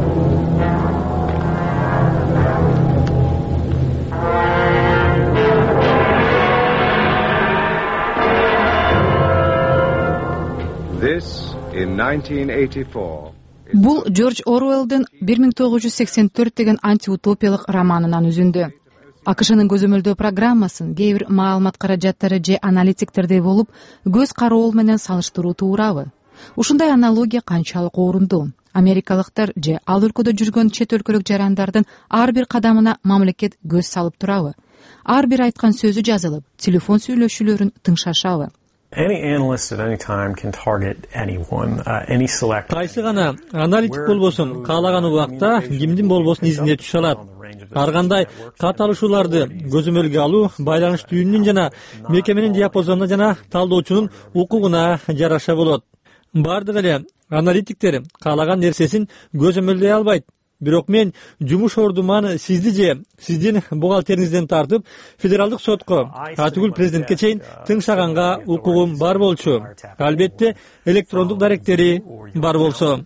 This in nineteen eighty-four. Бул Джордж Оруэллдин бир миң тогуз жүз сексен төрт деген антиутопиялык романынан үзүндү. АКШнын көзөмөлдөө программасын кээ бир маалымат каражаттары же аналитиктердей болуп, көз кароол менен салыштыруу туурабы? Ушундай аналогия канчалык орунду? Америкалыктар же ал өлкөдө жүргөн чет өлкөлүк жарандардын ар бир кадамына мамлекет көз салып турабы? Ар бир айткан сөзү жазылып, телефон сүйлөшүүлөрүн тыңшашабы? Any analyst at any time can target anyone, uh, any select. Кайсы гана аналитик болбосун, каалаган убакта кимдин болбосун изине түшө алат. Ар кандай кат алышууларды көзөмөлгө алуу байланыш түйүнүнүн жана мекеменин диапазонуна жана талдоочунун укугуна жараша болот. Бардык эле аналитиктер каалаган нерсесин көзөмөлдөй албайт. Бирок мен жумуш ордуман сизди же сиздин бухгалтериңизден тартып федералдык сотко, атүгүл президентке чейин тыңшаганга укугум бар болчу. Албетте электрондук даректери бар болсо.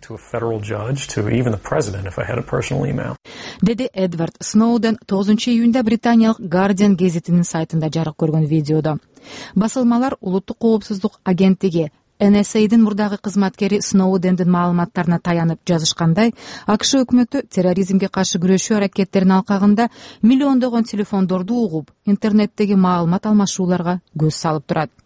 Деди Эдвард Сноуден тогузунчу июнда британиялык Guardian гезитинин сайтында жарык көргөн видеодо. Басылмалар улуттук коопсуздук агенттиги Эн Эс Эйдин мурдагы кызматкери Сноудендин маалыматтарына таянып жазышкандай, АКШ өкмөтү терроризмге каршы күрөшүү аракеттерин алкагында миллиондогон телефондорду угуп, интернеттеги маалымат алмашууларга көз салып турат.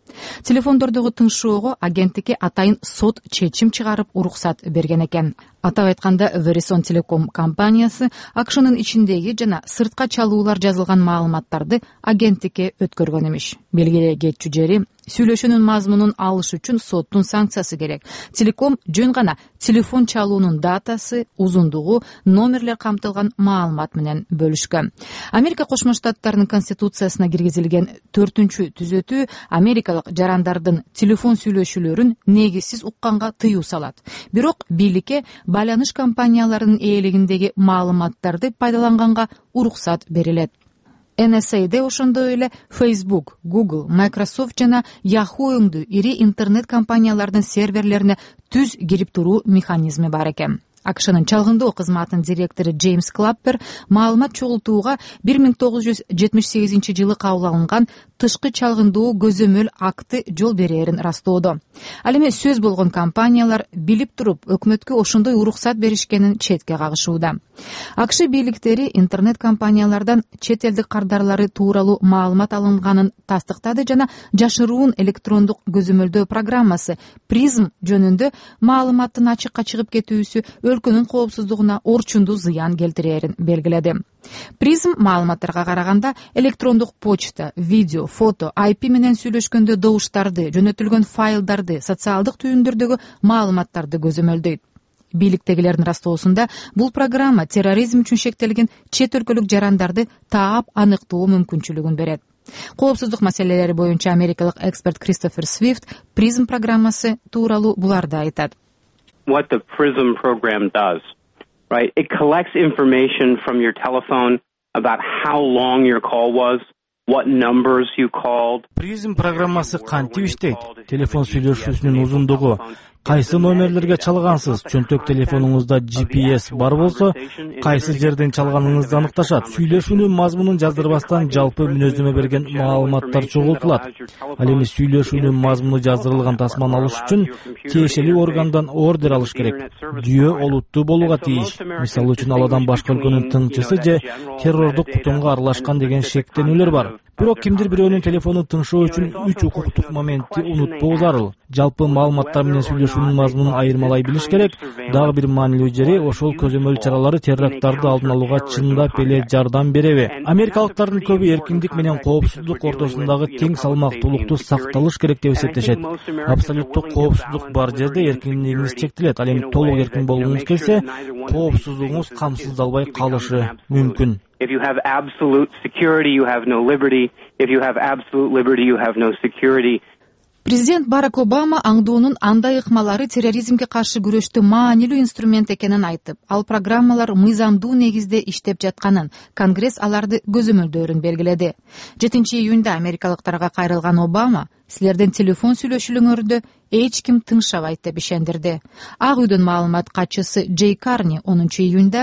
телефондордогу тыңшоого агенттикке атайын сот чечим чыгарып уруксат берген экен. Атап айтканда, Verizon Telecom компаниясы акшнын ичиндеги жана сыртка чалуулар жазылган маалыматтарды агенттикке өткөргөн эмиш. Белгилүү кетчү жери, сүйлөшүүнүн мазмунун алыш үчүн соттун санкциясы керек. Телеком жөн гана телефон чалуунун датасы, узундугу, номерлер камтылган маалымат менен бөлүшкөн. Америка Кошмо Штаттарынын конституциясына киргизилген төртүнчү түзөтүү америкалык жарандардын телефон сүйлөшүүлөрүн негизсиз укканга тыюу салат. Бирок бийликке байланыш компанияларынын ээлигиндеги маалыматтарды пайдаланганга уруксат берилет. эн эс эйде ошондой эле Facebook, Google, Microsoft жана Yahoo өңдүү ири интернет компаниялардын серверлерине түз кирип туруу механизми бар экен. акшнын чалгындоо кызматынын директору Джеймс Клаппер маалымат чогултууга бир миң тогуз жүз жетимиш сегизинчи жылы кабыл алынган тышкы чалгындоо көзөмөл акты жол берээрин растоодо. Ал эми сөз болгон компаниялар билип туруп өкмөткө ошондой уруксат беришкенин четке кагышууда. акш бийликтери интернет компаниялардан чет элдик кардарлары тууралуу маалымат алынганын тастыктады жана жашыруун электрондук көзөмөлдөө программасы Prism жөнүндө маалыматтын ачыкка чыгып кетүүсү өлкөнүн коопсуздугуна орчундуу зыян келтирээрин белгиледи. Prism маалыматтарга караганда электрондук почта, видео, фото, ай пи менен сүйлөшкөндө добуштарды, жөнөтүлгөн файлдарды, социалдык түйүндөрдөгү маалыматтарды көзөмөлдөйт. Бийликтегилердин растоосунда бул программа терроризм үчүн шектелген чет өлкөлүк жарандарды таап аныктоо мүмкүнчүлүгүн берет. Коопсуздук маселелери боюнча америкалык эксперт Кристофер Свифт Prism программасы тууралуу буларды айтат. What the Prism program does, right? It collects information from your telephone about how long your call was, what numbers you called. Prism программасы кантип иштейт? Телефон сүйлөшүүсүнүн узундугу, кайсы номерлерге чалгансыз, чөнтөк телефонуңузда джи пи эс бар болсо, кайсы жерден чалганыңызды аныкташат. Сүйлөшүүнүн мазмунун жаздырбастан жалпы мүнөздөмө берген маалыматтар чогултулат. Ал эми сүйлөшүүнүн мазмуну жаздырылган тасманы алыш үчүн тиешелүү органдан ордер алыш керек. Дүйө олуттуу болууга тийиш. Мисалы үчүн ал адам башка өлкөнүн тыңчысы же террордук кутумга аралашкан деген шектенүүлөр бар. Бирок кимдир бирөөнүн телефонун тыңшоо үчүн үч укуктук моментти унутпоо зарыл. Жалпы маалыматтар менен сүйлөшүүнүн мазмунун айырмалай билиш керек. Дагы бир маанилүү жери, ошол көзөмөл чаралары террорттарды алдын алууга чындап эле жардам береби? Америкалыктардын көбү эркиндик менен коопсуздук ортосундагы тең салмактуулукту сакталыш керек деп эсептешет. Абсолюттук коопсуздук бар жерде эркиндигиңиз чектелет. Ал эми толук эркин болгуңуз келсе, коопсуздугуңуз камсыздалбай калышы мүмкүн. If you have absolute security, you have no liberty. If you have absolute liberty, you have no security. Президент Барак Обама аңдуунун андай ыкмалары терроризмге каршы күрөштө маанилүү инструмент экенин айтып, ал программалар мыйзамдуу негизде иштеп жатканын, Конгресс аларды көзөмөлдөөрүн белгиледи. жетинчи июнда америкалыктарга кайрылган Обама силердин телефон сүйлөшүүлөрүңөрдө эч ким тыңшабайт деп ишендирди. Ак үйдүн маалымат катчысы Джей Карни онунчу июнда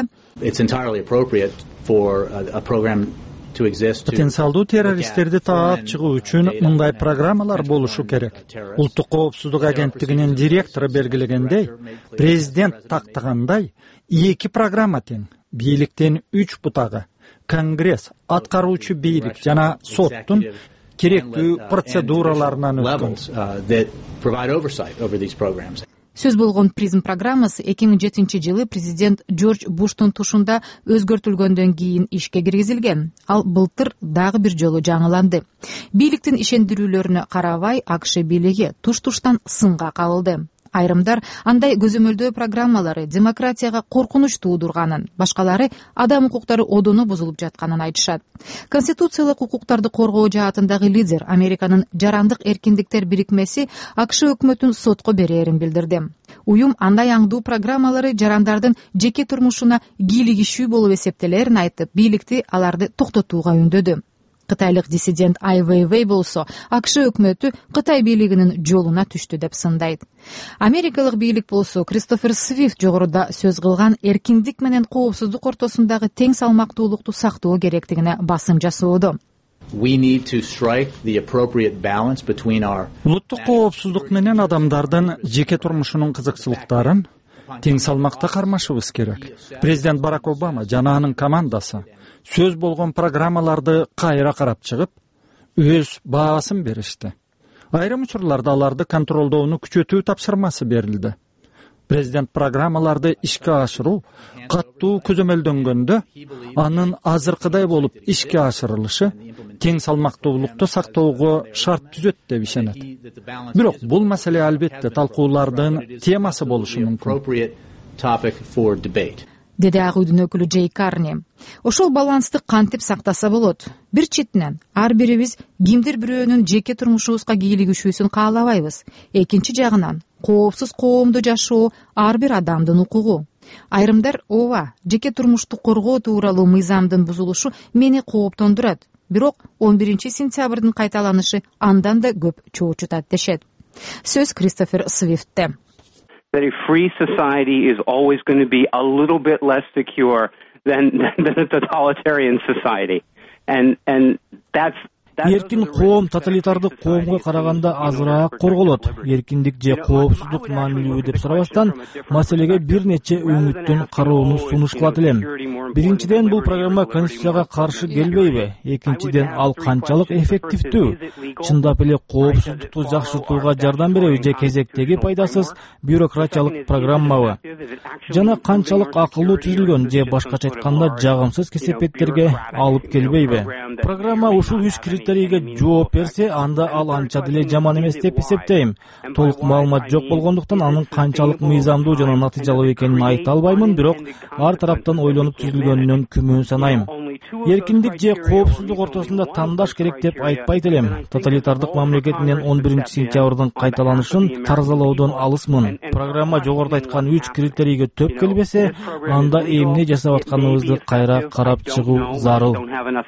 потенциалдуу террористтерди таап чыгуу үчүн мындай программалар болушу керек. Улуттук коопсуздук агенттигинин директору белгилегендей, президент тактагандай эки программа тең. Бийликтин үч бутагы, Конгресс, аткаруучу бийлик жана соттун керектүү процедураларынан өткөн. Сөз болгон Prism программасы эки миң жетинчи жылы президент Джордж Буштун тушунда өзгөртүлгөндөн кийин ишке киргизилген. Ал былтыр дагы бир жолу жаңыланды. Бийликтин ишендирүүлөрүнө карабай, АКШ бийлиги туш-туштан сынга кабылды. Айрымдар андай көзөмөлдөө программалары демократияга коркунуч туудурганын, башкалары адам укуктары одону бузулуп жатканын айтышат. Конституциялык укуктарды коргоо жаатындагы лидер Американын жарандык эркиндиктер бирикмеси АКШ өкмөтүн сотко берээрин билдирди. Уюм андай аңдуу программалары жарандардын жеке турмушуна кийлигишүү болуп эсептелерин айтып, бийликти аларды токтотууга үндөдү. Кытайлык диссидент Ай Вейвей болсо, АКШ өкмөтү Кытай бийлигинин жолуна түштү деп сындайт. Америкалык бийлик болсо, Кристофер Свифт жогоруда сөз кылган эркиндик менен коопсуздук ортосундагы тең салмактуулукту сактоо керектигине басым жасоодо. Улуттук коопсуздук менен адамдардын жеке турмушунун кызыкчылыктарын тең салмакта кармашыбыз керек. Президент Барак Обама жана анын командасы сөз болгон программаларды кайра карап чыгып, өз баасын беришти. Айрым учурларда аларды контролдоону күчөтүү тапшырмасы берилди. Президент программаларды ишке ашыруу каттуу көзөмөлдөнгөндө анын азыркыдай болуп ишке ашырылышы тең салмактуулукту сактоого шарт түзөт деп ишенет. Бирок бул маселе албетте талкуулардын темасы болушу мүмкүн, деди Ак үйдүн өкүлү Джей Карни. Ошол балансты кантип сактаса болот? Бир четинен ар бирибиз кимдир бирөөнүн жеке турмушубузга кийлигишүүсүн каалабайбыз. Экинчи жагынан коопсуз коомдо жашоо ар бир адамдын укугу. Айрымдар ооба, жеке турмушту коргоо тууралуу мыйзамдын бузулушу мени кооптондурат. Бирок он биринчи сентябрдын кайталанышы андан да көп чоочутат дешет. Сөз Кристофер Свифтте. That a free society is always going to be a little bit less secure than, than a totalitarian society. And, and that's Эркин коом тоталитардык коомго караганда азыраак корголот. Эркиндик же коопсуздук маанилүү деп сурабастан, маселеге бир нече өңүттөн кароону сунуш кылат элем. Биринчиден, бул программа конституцияга каршы келбейби? Экинчиден, ал канчалык эффективдүү? Чындап эле коопсуздукту жакшыртууга жардам береби же кезектеги пайдасыз бюрократиялык программабы? Жана канчалык акылуу түзүлгөн же башкача айтканда жагымсыз кесепеттерге алып келбейби? Программа ушул үч критерийге жооп берсе, анда ал анча деле жаман эмес деп эсептейм. Толук маалымат жок болгондуктан анын канчалык мыйзамдуу жана натыйжалуу экенин айта албаймын, бирок ар тараптан ойлонуп түзүлгөнүнөн күмөн санайм. Эркиндик же коопсуздук ортосунда тандаш керек деп айтпайт элем. Тоталитардык мамлекетинен он биринчи сентябрдын кайталанышын таразалоодон алысмын. Программа жогоруда айткан үч критерийге төп келбесе, анда эмне жасап атканыбызды кайра карап чыгуу зарыл.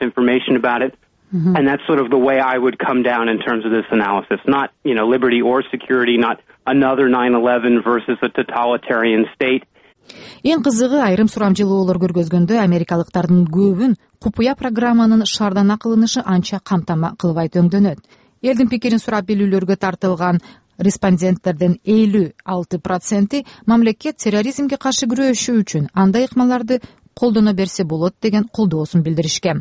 And that's sort of the way I would come down in terms of this analysis. Not, you know, liberty or security, not another nine eleven versus a totalitarian state. Эң кызыгы, айрым сурамжылоолор көргөзгөндө америкалыктардын көбүн купуя программанын шаардан кылынышы анча камтама кылбайт өңдөнөт. Элдин пикирин сурап билүүлөргө тартылган респонденттердин элүү алты проценти мамлекет терроризмге каршы күрөшүү үчүн андай ыкмаларды колдоно берсе болот деген колдоосун билдиришкен.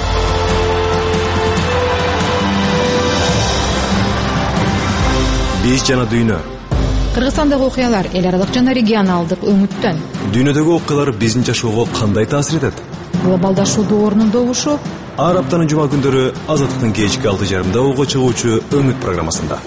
Биз жана дүйнө. Кыргызстандагы окуялар эл аралык жана регионалдык өңүттөн. Дүйнөдөгү окуялар биздин жашоого кандай таасир этет? Глобалдашуудун орнундогушу. Ар аптанын жума күндөрү Азаттыктын кечки алты жарымда ого чыгуучу Өңүт программасында.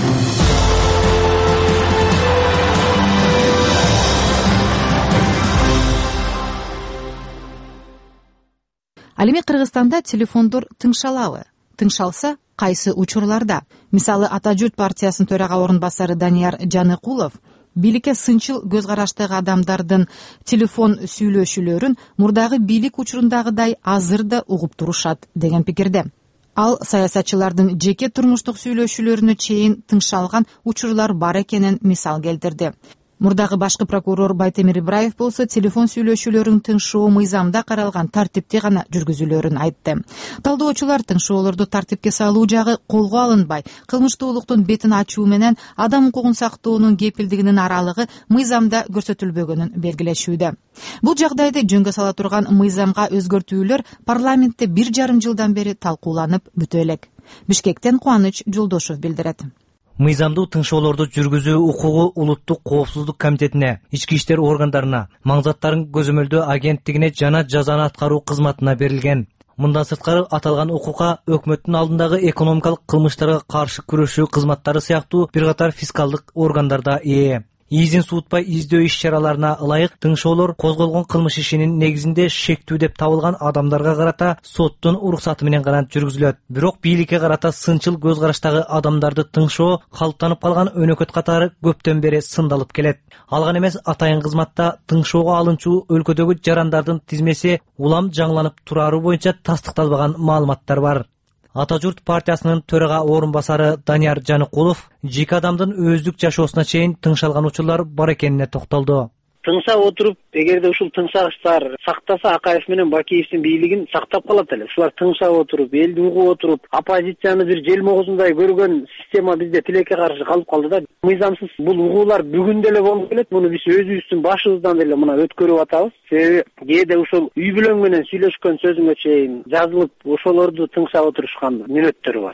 Ал эми Кыргызстанда телефондор тыңшалабы? Тыңшалса, кайсы учурларда? Мисалы, Ата журт партиясынын төрага орун басары Данияр Жаныкулов бийликке сынчыл көз караштагы адамдардын телефон сүйлөшүүлөрүн мурдагы бийлик учурундагыдай азыр да угуп турушат деген пикирде. Ал саясатчылардын жеке турмуштук сүйлөшүүлөрүнө чейин тыңшалган учурлар бар экенин мисал келтирди. Мурдагы башкы прокурор Байтемир Ибраев болсо телефон сүйлөшүүлөрүн тыңшоо мыйзамда каралган тартипте гана жүргүзүлөрүн айтты. Талдоочулар тыңшоолорду тартипке салуу жагы колго алынбай, кылмыштуулуктун бетин ачуу менен адам укугун сактоонун кепилдигинин аралыгы мыйзамда көрсөтүлбөгөнүн белгилешүүдө. Бул жагдайды жөнгө сала турган мыйзамга өзгөртүүлөр парламентте бир жарым жылдан бери талкууланып бүтө элек. Бишкектен Кубаныч Жолдошов билдирет. Мыйзамдуу тыңшоолорду жүргүзүү укугу Улуттук коопсуздук комитетине, ички иштер органдарына, маңзаттарын көзөмөлдөө агенттигине жана жазаны аткаруу кызматына берилген. Мындан сырткары аталган укукка өкмөттүн алдындагы экономикалык кылмыштарга каршы күрөшүү кызматтары сыяктуу бир катар фискалдык органдарда ээ. Изин суутпай издөө иш-чараларына ылайык тыңшоолор козголгон кылмыш ишинин негизинде шектүү деп табылган адамдарга карата соттун уруксаты менен гана жүргүзүлөт. Бирок бийликке карата сынчыл көз караштагы адамдарды тыңшоо калыптанып калган өнөкөт катары көптөн бери сындалып келет. Алган эмес атайын кызматта тыңшоого алынчу өлкөдөгү жарандардын тизмеси улам жаңыланып турары боюнча тастыкталбаган маалыматтар бар. Ата журт партиясынын төрага орун басары Данияр Жаныкулов жеке адамдын өздүк жашоосуна чейин тыңшалган учурлар бар экенине токтолду. Тыңсап отуруп, эгерде ушул тыңшагычтар сактаса, Акаев менен Бакиевдин бийлигин сактап калат эле. Ушулар тыңшап отуруп, элди угуп отуруп, оппозицияны бир жел могузундай көргөн система бизде тилекке каршы калып калды да. Мыйзамсыз бул угуулар бүгүн деле болуп келет. Муну биз өзүбүздүн башыбыздан деле мына өткөрүп атабыз. Себеби кээде ушул үй бүлөң менен сүйлөшкөн сөзүнгө чейин жазылып, ошолорду тыңшап отурушкан мүнөттөр бар.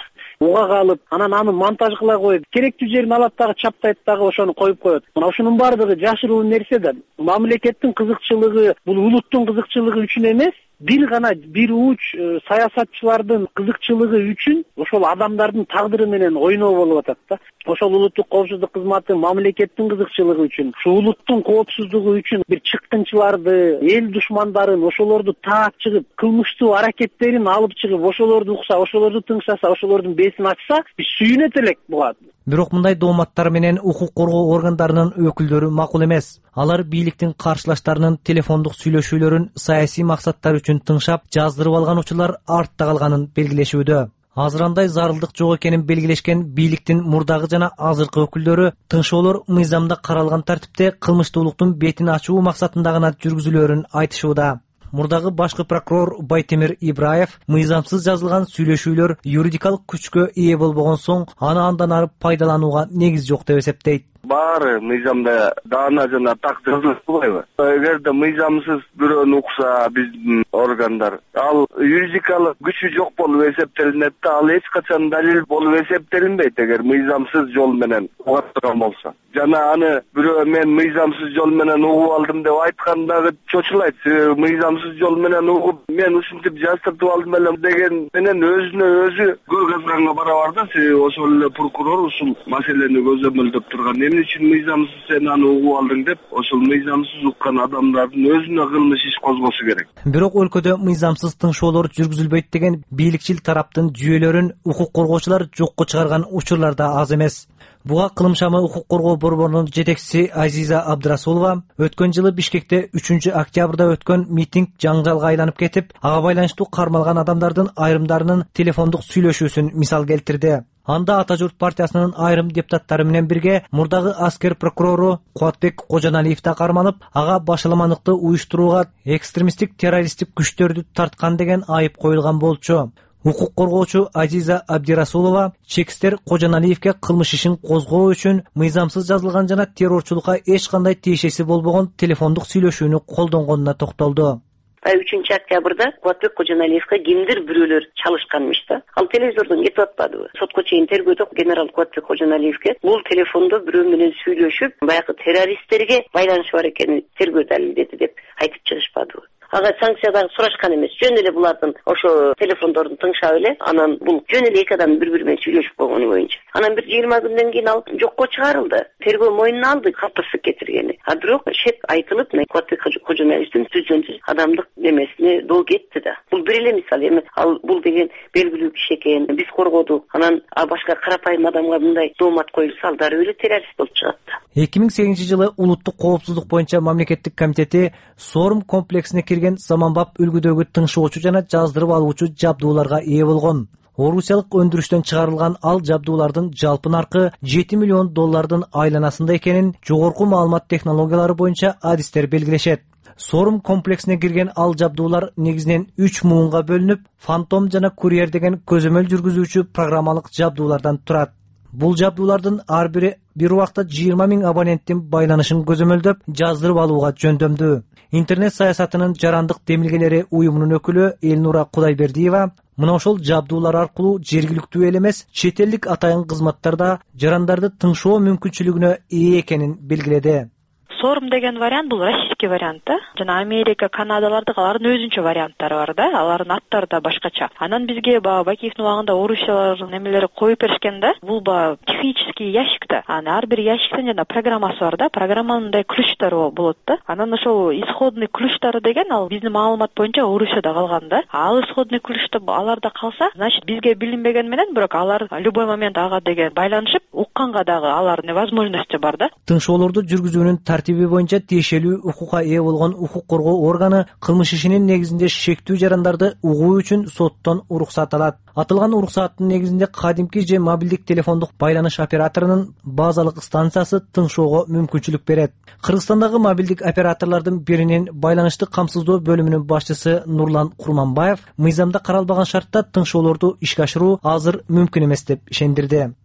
уга калып, анан аны монтаж кыла коюп, керектүү жерин алат дагы чаптайт дагы ошону коюп коет. Мына ушунун баардыгы жашыруу нерсе да. Мамлекеттин кызыкчылыгы, бул улуттун кызыкчылыгы үчүн эмес, бир гана бир уч саясатчылардын кызыкчылыгы үчүн ошол адамдардын тагдыры менен ойноо болуп атат да. Ошол улуттук коопсуздук кызматы мамлекеттин кызыкчылыгы үчүн, ушу улуттун коопсуздугу үчүн бир чыккынчыларды, эл душмандарын, ошолорду таап чыгып, кылмыштуу аракеттерин алып чыгып, ошолорду укса, ошолорду тыңшаса, ошолордун бесин ачса, биз сүйүнөт элек буга. Бирок мындай дооматтар менен укук коргоо органдарынын өкүлдөрү макул эмес. Алар бийликтин каршылаштарынын телефондук сүйлөшүүлөрүн саясий максаттар үчүн тыңшап, жаздырып алган учурлар артта калганын белгилешүүдө. Азыр андай зарылдык жок экенин белгилешкен бийликтин мурдагы жана азыркы өкүлдөрү тыңшоолор мыйзамда каралган тартипте кылмыштуулуктун бетин ачуу максатында гана жүргүзүлөөрүн айтышууда. Мурдагы башкы прокурор Байтемир Ибраев мыйзамсыз жазылган сүйлөшүүлөр юридикалык күчкө ээ болбогон соң аны андан ары пайдаланууга негиз жок деп эсептейт. Баары мыйзамда даана жана так жазылбайбы? Эгерде мыйзамсыз бирөөнү укса биздин органдар, ал юридикалык күчү жок болуп эсептелинет да, ал эч качан далил болуп эсептелинбейт эгер мыйзамсыз жол менен уга турган болсо. Жана аны бирөө мен мыйзамсыз жол менен угуп алдым деп айткан дагы чочулайт. Мыйзамсыз жол менен угуп мен ушинтип жаздыртып алдым эле деген менен өзүнө өзү көз азганга барабар да. Ошол эле прокурор ушул маселени көзөмөлдөп турган. Эмне үчүн мыйзамсыз сен аны угуп алдың деп, ошол мыйзамсыз уккан адамдардын өзүнө кылмыш иш козгосу керек. Бирок өлкөдө мыйзамсыз тыңшоолор жүргүзүлбөйт деген бийликчил тараптын жүйөлөрүн укук коргоочулар жокко чыгарган учурлар да аз эмес. Буга кылымшамы укук коргоо борборунун жетекчиси Азиза Абдрасулова өткөн жылы Бишкекте үчүнчү октябрда өткөн митинг жаңжалга айланып кетип, ага байланыштуу кармалган адамдардын айрымдарынын телефондук сүйлөшүүсүн мисал келтирди. Анда Ата журт партиясынын айрым депутаттары менен бирге мурдагы аскер прокурору Кубатбек Кожоналиев да кармалып, ага башаламандыкты уюштурууга экстремисттик террористтик күчтөрдү тарткан деген айып коюлган болчу. Укук коргоочу Азиза Абдрасулова чекистер Кожоналиевке кылмыш ишин козгоо үчүн мыйзамсыз жазылган жана террорчулукка эч кандай тиешеси болбогон телефондук сүйлөшүүнү колдонгонуна токтолду. үчүнчү октябрда Кубатбек Кожоналиевге кимдир бирөөлөр чалышканмыш да. Ал телевизордон кетип атпадыбы? Сотко чейин тергөөдө генерал Кубатбек Кожоналиевге бул телефондо бирөө менен сүйлөшүп, баягы террористтерге байланышы бар экенин тергөө далилдеди деп айтып чыгышпадыбы? Ага санкция дагы сурашкан эмес. Жөн эле булардын ошо телефондорун тыңшап эле, анан бул жөн эле эки адам бири-бири менен сүйлөшүп койгону боюнча. Анан бир жыйырма күндөн кийин ал жокко чыгарылды. Тергөө мойнуна алды калтырсып кетиргени. А бирок шек айтылып, Кубатбек Кожоналиевдин түзөнсүз адамдык немесине доо кетти да. Бул бир эле мисал эми. Ал бул деген белгилүү киши экен. Биз коргодук. Анан а башка карапайым адамга мындай доомат коюлса, ал дары эле террорист болуп чыгат да. эки миң сегизинчи жылы улуттук коопсуздук боюнча мамлекеттик комитети Сорум комплексине кирген заманбап үлгүдөгү тыңшоочу жана жаздырып алуучу жабдууларга ээ болгон. Орусиялык өндүрүштөн чыгарылган ал жабдуулардын жалпы наркы жети миллион доллардын айланасында экенин жогорку маалымат технологиялары боюнча адистер белгилешет. Сорум комплексине кирген ал жабдуулар негизинен үч муунга бөлүнүп, Фантом жана Курьер деген көзөмөл жүргүзүүчү программалык жабдуулардан турат. Бул жабдуулардын ар бири бир убакта жыйырма миң абоненттин байланышын көзөмөлдөп, жаздырып алууга жөндөмдүү. Интернет саясатынын жарандык демилгелери уюмунун өкүлү Элнура Кудайбердиева мына ошол жабдуулар аркылуу жергиликтүү эл эмес, чет элдик атайын кызматтарда жарандарды тыңшоо мүмкүнчүлүгүнө ээ экенин белгиледи. Сорум деген вариант бул российский вариант да. Жана Америка, Канадалардын алардын өзүнчө варианттары бар да. Алардын аттары да башкача. Анан бизге баягы Бакиевдин убагында орусиялардын немелери коюп беришкен да. Бул баягы технический ящик да. Анан ар бир ящиктин жана программасы бар да. Программанын мындай ключтары болот да. Анан ошол исходный ключтары деген ал биздин маалымат боюнча Орусияда калган да. Ал исходный ключты аларда калса, значит бизге билинбеген менен, бирок алар любой момент ага деген байланышып, укканга дагы алардын возможности бар да. Тыңшоолорду жүргүзүүнүн тартиби боюнча тиешелүү укукка ээ болгон укук коргоо органы кылмыш ишинин негизинде шектүү жарандарды угуу үчүн соттон уруксат алат. Атылган уруксаттын негизинде кадимки же мобилдик телефондук байланыш операторунун базалык станциясы тыңшоого мүмкүнчүлүк берет. Кыргызстандагы мобилдик операторлордун биринин байланышты камсыздоо бөлүмүнүн башчысы Нурлан Курманбаев мыйзамда каралбаган шартта тыңшоолорду ишке ашыруу азыр мүмкүн эмес деп ишендирди. Жылдык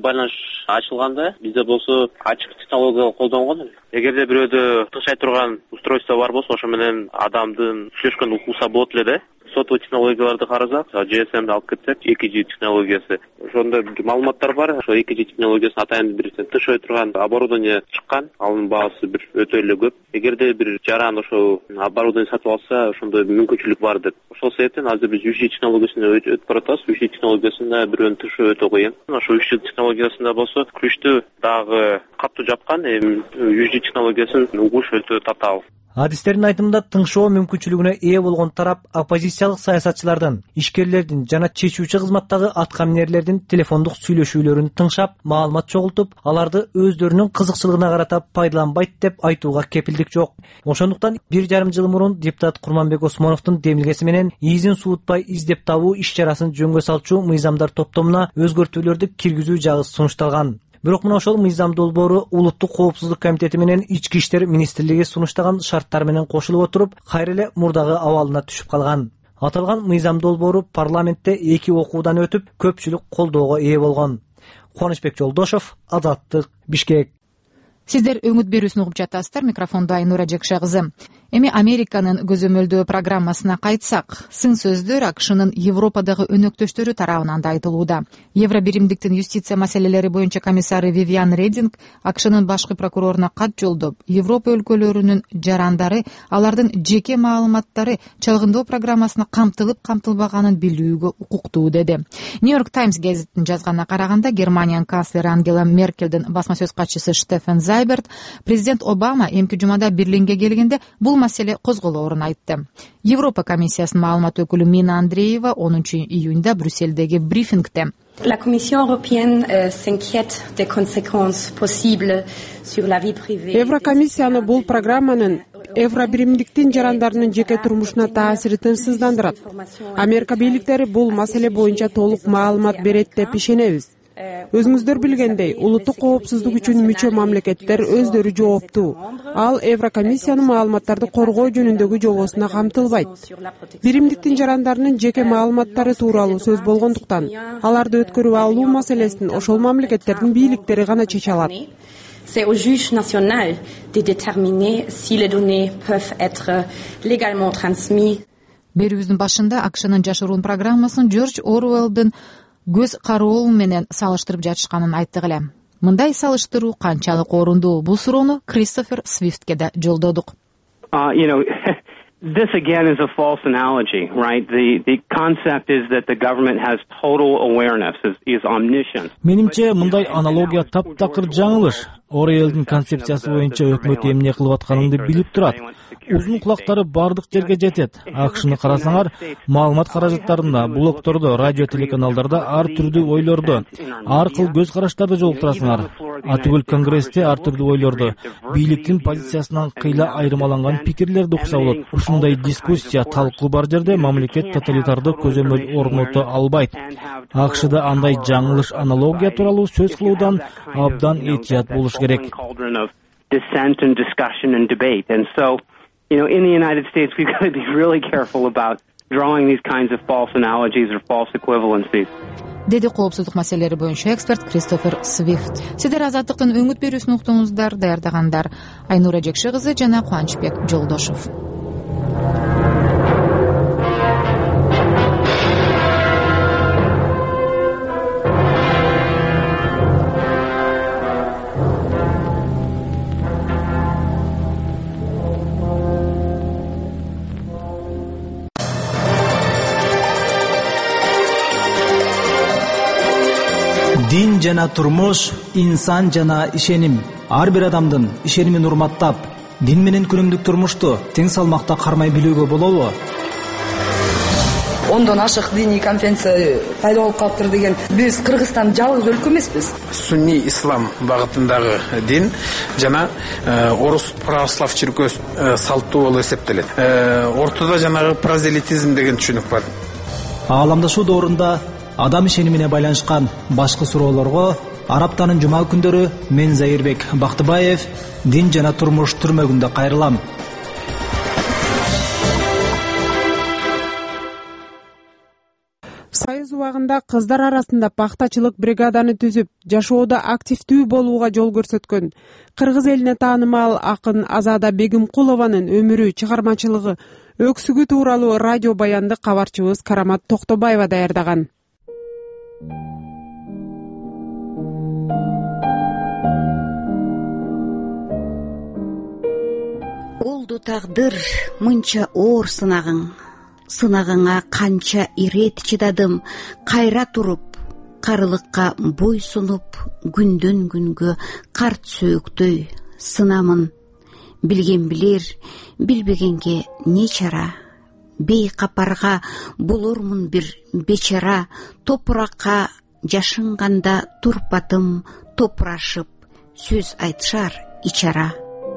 байланыш ачылганда бизде болсо ачык технология колдонгон. Эгерде бирөөдө тынчай турган устройство бар болсо, ошо менен адамдын сүйлөшкөн укулса болот эле да. Сотовый технологияларды карасак, джи эс эмди алып кетсек, эки джи технологиясы. Ошондо маалыматтар бар. Ошо эки джи технологиясын атайын бир тынчай турган оборудование чыккан. Анын баасы бир өтө эле көп. Эгерде бир жаран ошо оборудование сатып алса, ошондой мүмкүнчүлүк бар деп. Ошол себептен азыр биз үч джи технологиясына өтүп баратабыз. үч джи технологиясында бирөөнү тышоо өтө кыйын. Ошо үч джи технологиясында болсо күчтүү дагы катуу жапкан, эми үч джи технологиясын угуш өтө татаал. Адистердин айтымында тыңшоо мүмкүнчүлүгүнө ээ болгон тарап оппозициялык саясатчылардын, ишкерлердин жана чечүүчү кызматтагы аткаминерлердин телефондук сүйлөшүүлөрүн тыңшап, маалымат чогултуп, аларды өздөрүнүн кызыкчылыгына карата пайдаланбайт деп айтууга кепилдик жок. Ошондуктан бир жарым жыл мурун депутат Курманбек Осмоновдун демилгеси менен изин суутпай издеп табуу иш-чарасын жөнгө салчу мыйзамдар топтомуна өзгөртүүлөрдү киргизүү жагы сунушталган. Бирок мына ошол мыйзам долбоору Улуттук коопсуздук комитети менен Ички иштер министрлиги сунуштаган шарттар менен кошулуп отуруп, кайра эле мурдагы абалына түшүп калган. Аталган мыйзам долбоору парламентте эки окуудан өтүп, көпчүлүк колдоого ээ болгон. Кубанычбек Жолдошов, Азаттык, Бишкек. Сиздер өңүт берүүсүн угуп жатасыздар. Микрофондо Айнура Жекше кызы. Эми Американын көзөмөлдөө программасына кайтсак, сын сөздөр АКШнын Европадагы өнөктөштөрү тарабынан да айтылууда. Евро биримдиктин юстиция маселелери боюнча комиссары Вивиан Рединг АКШнын башкы прокуроруна кат жолдоп, Европа өлкөлөрүнүн жарандары алардын жеке маалыматтары чалгындоо программасына камтылып камтылбаганын билүүгө укуктуу деди. Нью-Йорк Таймс гезитинин жазганына караганда, Германиянын канцлери Ангела Меркелдин басма сөз катчысы Штефан Зайберт президент Обама эмки жумада Берлинге келгенде бул маселе козголоорун айтты. Европа комиссиясынын маалымат өкүлү Мина Андреева онунчу июнда Брюссельдеги брифингде La Commission européenne euh, s'inquiète des conséquences possibles sur la vie privée. Еврокомиссияны бул программанын Евро биримдиктин жарандарынын жеке турмушуна таасири тынчсыздандырат. Америка бийликтери бул маселе боюнча толук маалымат берет деп ишенебиз. Өзүңүздөр билгендей, улуттук коопсуздук үчүн мүчө мамлекеттер өздөрү жооптуу. Ал Еврокомиссиянын маалыматтарды коргоо жөнүндөгү жобосуна камтылбайт. Биримдиктин жарандарынын жеке маалыматтары тууралуу сөз болгондуктан, аларды өткөрүп алуу маселесин ошол мамлекеттердин бийликтери гана чече алат. C'est au juge national de déterminer si les données peuvent être légalement transmises. Берүүбүздүн башында АКШнын жашыруун программасын Джордж Оруэллдын көз кароол менен салыштырып жатышканын айттык эле. Мындай салыштыруу канчалык орундуу? Бул суроону Кристофер Свифтке да жолдодук. Uh, you know, this again is a false analogy, right? The the concept is that the government has total awareness, is, is omniscient. Менимче мындай аналогия таптакыр жаңылыш. Оруэллдин концепциясы боюнча өкмөт эмне кылып атканыңды билип турат. Узун кулактары бардык жерге жетет. АКШны карасаңар, маалымат каражаттарында, блогтордо, радио телеканалдарда ар түрдүү ойлорду, ар кыл көз караштарды жолуктурасыңар. А түгүл Конгрессте ар түрдүү ойлорду, бийликтин позициясынан кыйла айырмаланган пикирлерди укса болот. Ушундай дискуссия, талкуу бар жерде мамлекет тоталитарды көзөмөл орното албайт. АКШда андай жаңылыш аналогия тууралуу сөз кылуудан абдан этият болуш керек. Dissent and discussion and debate. And so, you know, in the United States, we've got to be really careful about drawing these kinds of false analogies or false equivalencies. Деди коопсуздук маселелери боюнча эксперт Кристофер Свифт. Сиздер Азаттыктын өңүт берүүсүн уктуңуздар, даярдагандар Айнура Жекше кызы жана Кубанычбек Жолдошов. Дин жана турмуш, инсан жана ишеним. Ар бир адамдын ишенимин урматтап, дин менен күнүмдүк турмушту тең салмакта кармай билүүгө болобу? Ондон ашык диний конференция пайда болуп калыптыр деген. Биз Кыргызстан жалгыз өлкө эмеспиз. Сунни ислам багытындагы дин жана орус православ чиркөөсү салттуу болуп эсептелет. Ортодо жанагы прозелитизм деген түшүнүк бар. Ааламдашуу доорунда адам ишенимине байланышкан башкы суроолорго Араптанын жума күндөрү мен Заирбек Бактыбаев дин жана турмуш түрмөгүндө кайрылам. Союз убагында кыздар арасында пахтачылык бригаданы түзүп, жашоодо активдүү болууга жол көрсөткөн кыргыз элине таанымал акын Азада Бегимкулованын өмүрү, чыгармачылыгы, өксүгү тууралуу радио баянды кабарчыбыз Карамат Токтобаева даярдаган. Олду тагдыр мынча оор сынагың, сынагыңа канча ирет чыдадым, кайра туруп, карылыкка бой сунуп, күндөн күнгө карт сөөктөй сынамын. Билген билер, билбегенге не чара, бейкапарга болормун бир бечара, топуракка жашынганда турпатым, топурашып, сөз айтышар ичара.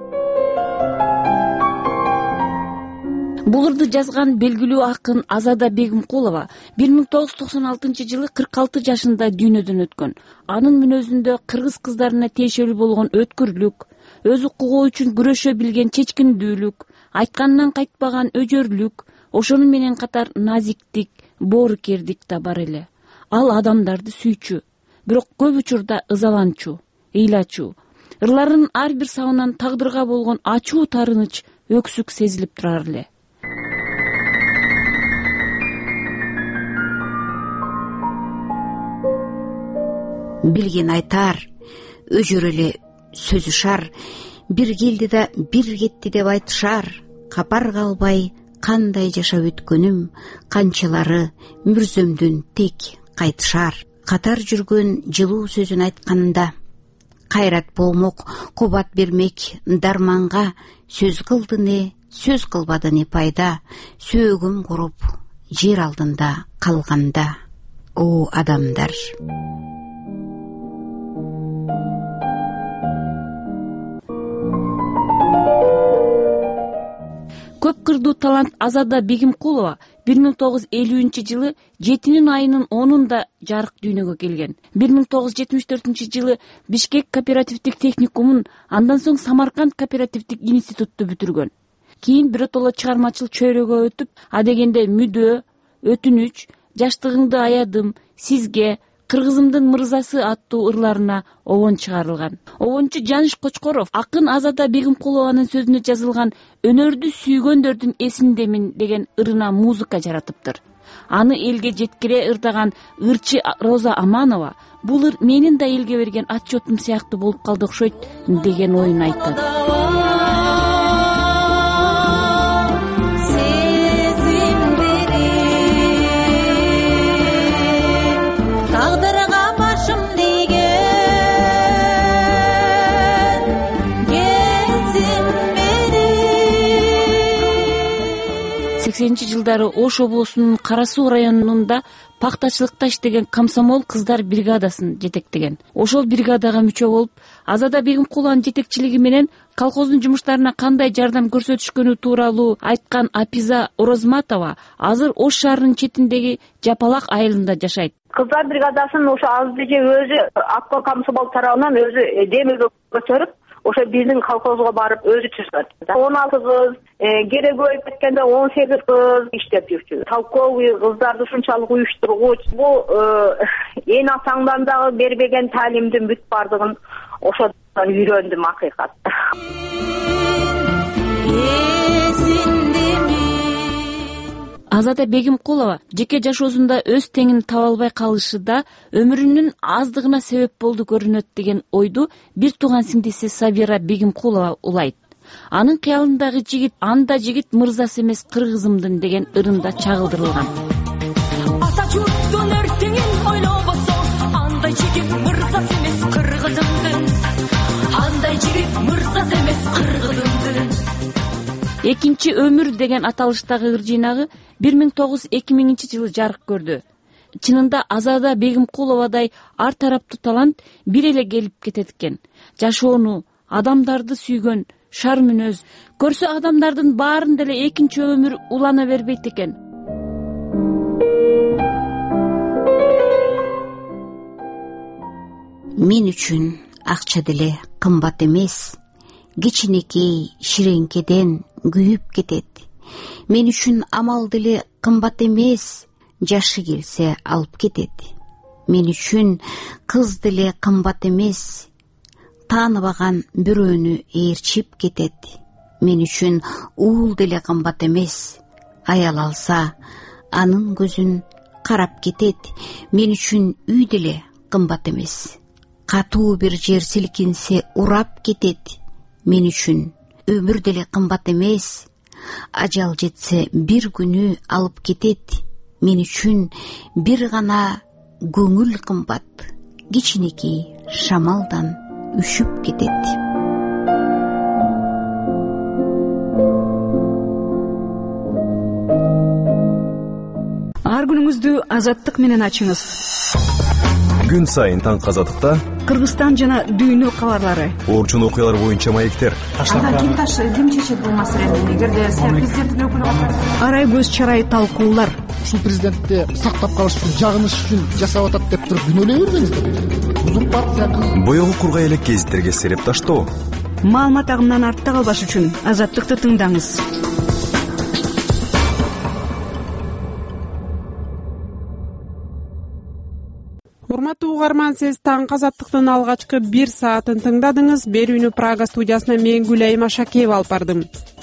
Бул ырды жазган белгилүү акын Азада Бегимкулова бир миң тогуз жүз токсон алтынчы жылы кырк алты жашында дүйнөдөн өткөн. Анын мүнөзүндө кыргыз кыздарына тиешелүү болгон өткүрлүк, өз укугу үчүн күрөшө билген чечкиндүүлүк, айтканынан кайтпаган өжөрлүк, ошону менен катар назиктик, боорукердик да бар эле. Ал адамдарды сүйчү, бирок көп учурда ызаланчу, ыйлачу. Ырларынын ар бир сабынан тагдырга болгон ачуу тарыныч, өксүк сезилип турар эле. Билген айтар, өжөр эле сөзү шар, бир келди да бир кетти деп айтышар. Капар калбай кандай жашап өткөнүм, канчалары мүрзөмдөн тек кайтышар. Катар жүргөн жылуу сөзүн айтканда, кайрат болмок, кубат бермек дарманга, сөз кылды не, сөз кылбады не пайда, сөөгүм куруп жер алдында калганда. О адамдар! Көп кырдуу талант Азада Бегимкулова бир миң тогуз жүз элүүнчү жылы жетинин айынын онунда жарык дүйнөгө келген. бир миң тогуз жүз жетимиш төртүнчү жылы Бишкек кооперативдик техникумун, андан соң Самарканд кооперативдик институтту бүтүргөн. Кийин биротоло чыгармачыл чөйрөгө өтүп, адегенде мүдөө, өтүнүч, жаштыгыңды аядым, сизге, кыргызымдын мырзасы аттуу ырларына обон чыгарылган. Обончу Жаныш Кочкоров акын Азада Бегимкулованын сөзүнө жазылган «Өнөрдү сүйгөндөрдүн эсиндемин» деген ырына музыка жаратыптыр. Аны элге жеткире ырдаган ырчы Роза Аманова бул ыр менин да элге берген отчетум сыяктуу болуп калды окшойт деген оюн айтат. сексенинчи жылдары Ош облусунун Кара Суу районунда пахтачылыкта иштеген комсомол кыздар бригадасын жетектеген. Ошол бригадага мүчө болуп, Азада Бегимкулованын жетекчилиги менен колхоздун жумуштарына кандай жардам көрсөтүшкөнү тууралуу айткан Апиза Орозматова азыр Ош шаарынын четиндеги Жапалак айылында жашайт. Кыздар бригадасынын ошо азыркы өзү Акко комсомол тарабынан өзү демилге көтөрүп, ошо биздин колхозго барып өзү түзгөн. он алты кыз, керек көйүп кеткенде он сегиз кыз иштеп жүрчү. Толковый кыздарды ушунчалык уюштургуч. Бул эң атаңдан дагы бербеген таалимдин бүт бардыгын ошодон үйрөндүм акыйкат. Азада Бегимкулова жеке жашоосунда өз теңин таба албай калышы да өмүрүнүн аздыгына себеп болду көрүнөт деген ойду бир тууган сиңдиси Сабира Бегимкулова улайт. Анын кыялындагы жигит анда жигит мырзасы эмес кыргызымдын деген ырында чагылдырылган. Ата журттун өртеңин ойлобосо, андай жигит мырзасы эмес кыргызымдын. Андай жигит мырзасы эмес кыргызымдын. Экинчи өмүр деген аталыштагы ыр жыйнагы бир миң тогуз жүз эки миңинчи жылы жарык көрдү. Чынында Азада Бегимкуловадай ар тараптуу талант бир эле келип кетет экен. Жашоону, адамдарды сүйгөн, шар мүнөз, көрсө адамдардын баарын деле экинчи өмүр улана бербейт экен. Мен үчүн акча деле кымбат эмес, кичинекей ширеңкеден күйүп кетет. Мен үчүн амал деле кымбат эмес, жашы келсе алып кетет. Мен үчүн кыз деле кымбат эмес, тааныбаган бирөөнү ээрчип кетет. Мен үчүн уул деле кымбат эмес, аял алса анын көзүн карап кетет. Мен үчүн үй деле кымбат эмес, катуу бир жер силкинсе урап кетет. Мен үчүн өмүр деле кымбат эмес, ажал жетсе бир күнү алып кетет. Мен үчүн бир гана көңүл кымбат, кичинекей шамалдан үшүп кетет. Ар күнүңүздү Азаттык менен ачыңыз. Күн сайын таңкы Азаттыкта Кыргызстан жана дүйнө кабарлары, орчун окуялар боюнча маектер. Анда ким таш ким чечет бул маселени? Эгерде президенттин өкүлү арай көз чарай талкуулар. Ушул президентти сактап калыш үчүн, жагыныш үчүн жасап атат деп туруп күнөөлөй бербеңиздер. Узун партия боёгу кургай элек гезиттерге сереп таштоо. Маалымат агымынан артта калбаш үчүн Азаттыкты тыңдаңыз. Урматтуу угарман, сиз таңкы Азаттыктын алгачкы бир саатын тыңдадыңыз. Берүүнү Прага студиясына мен Гүлайым Ашакеева алып бардым.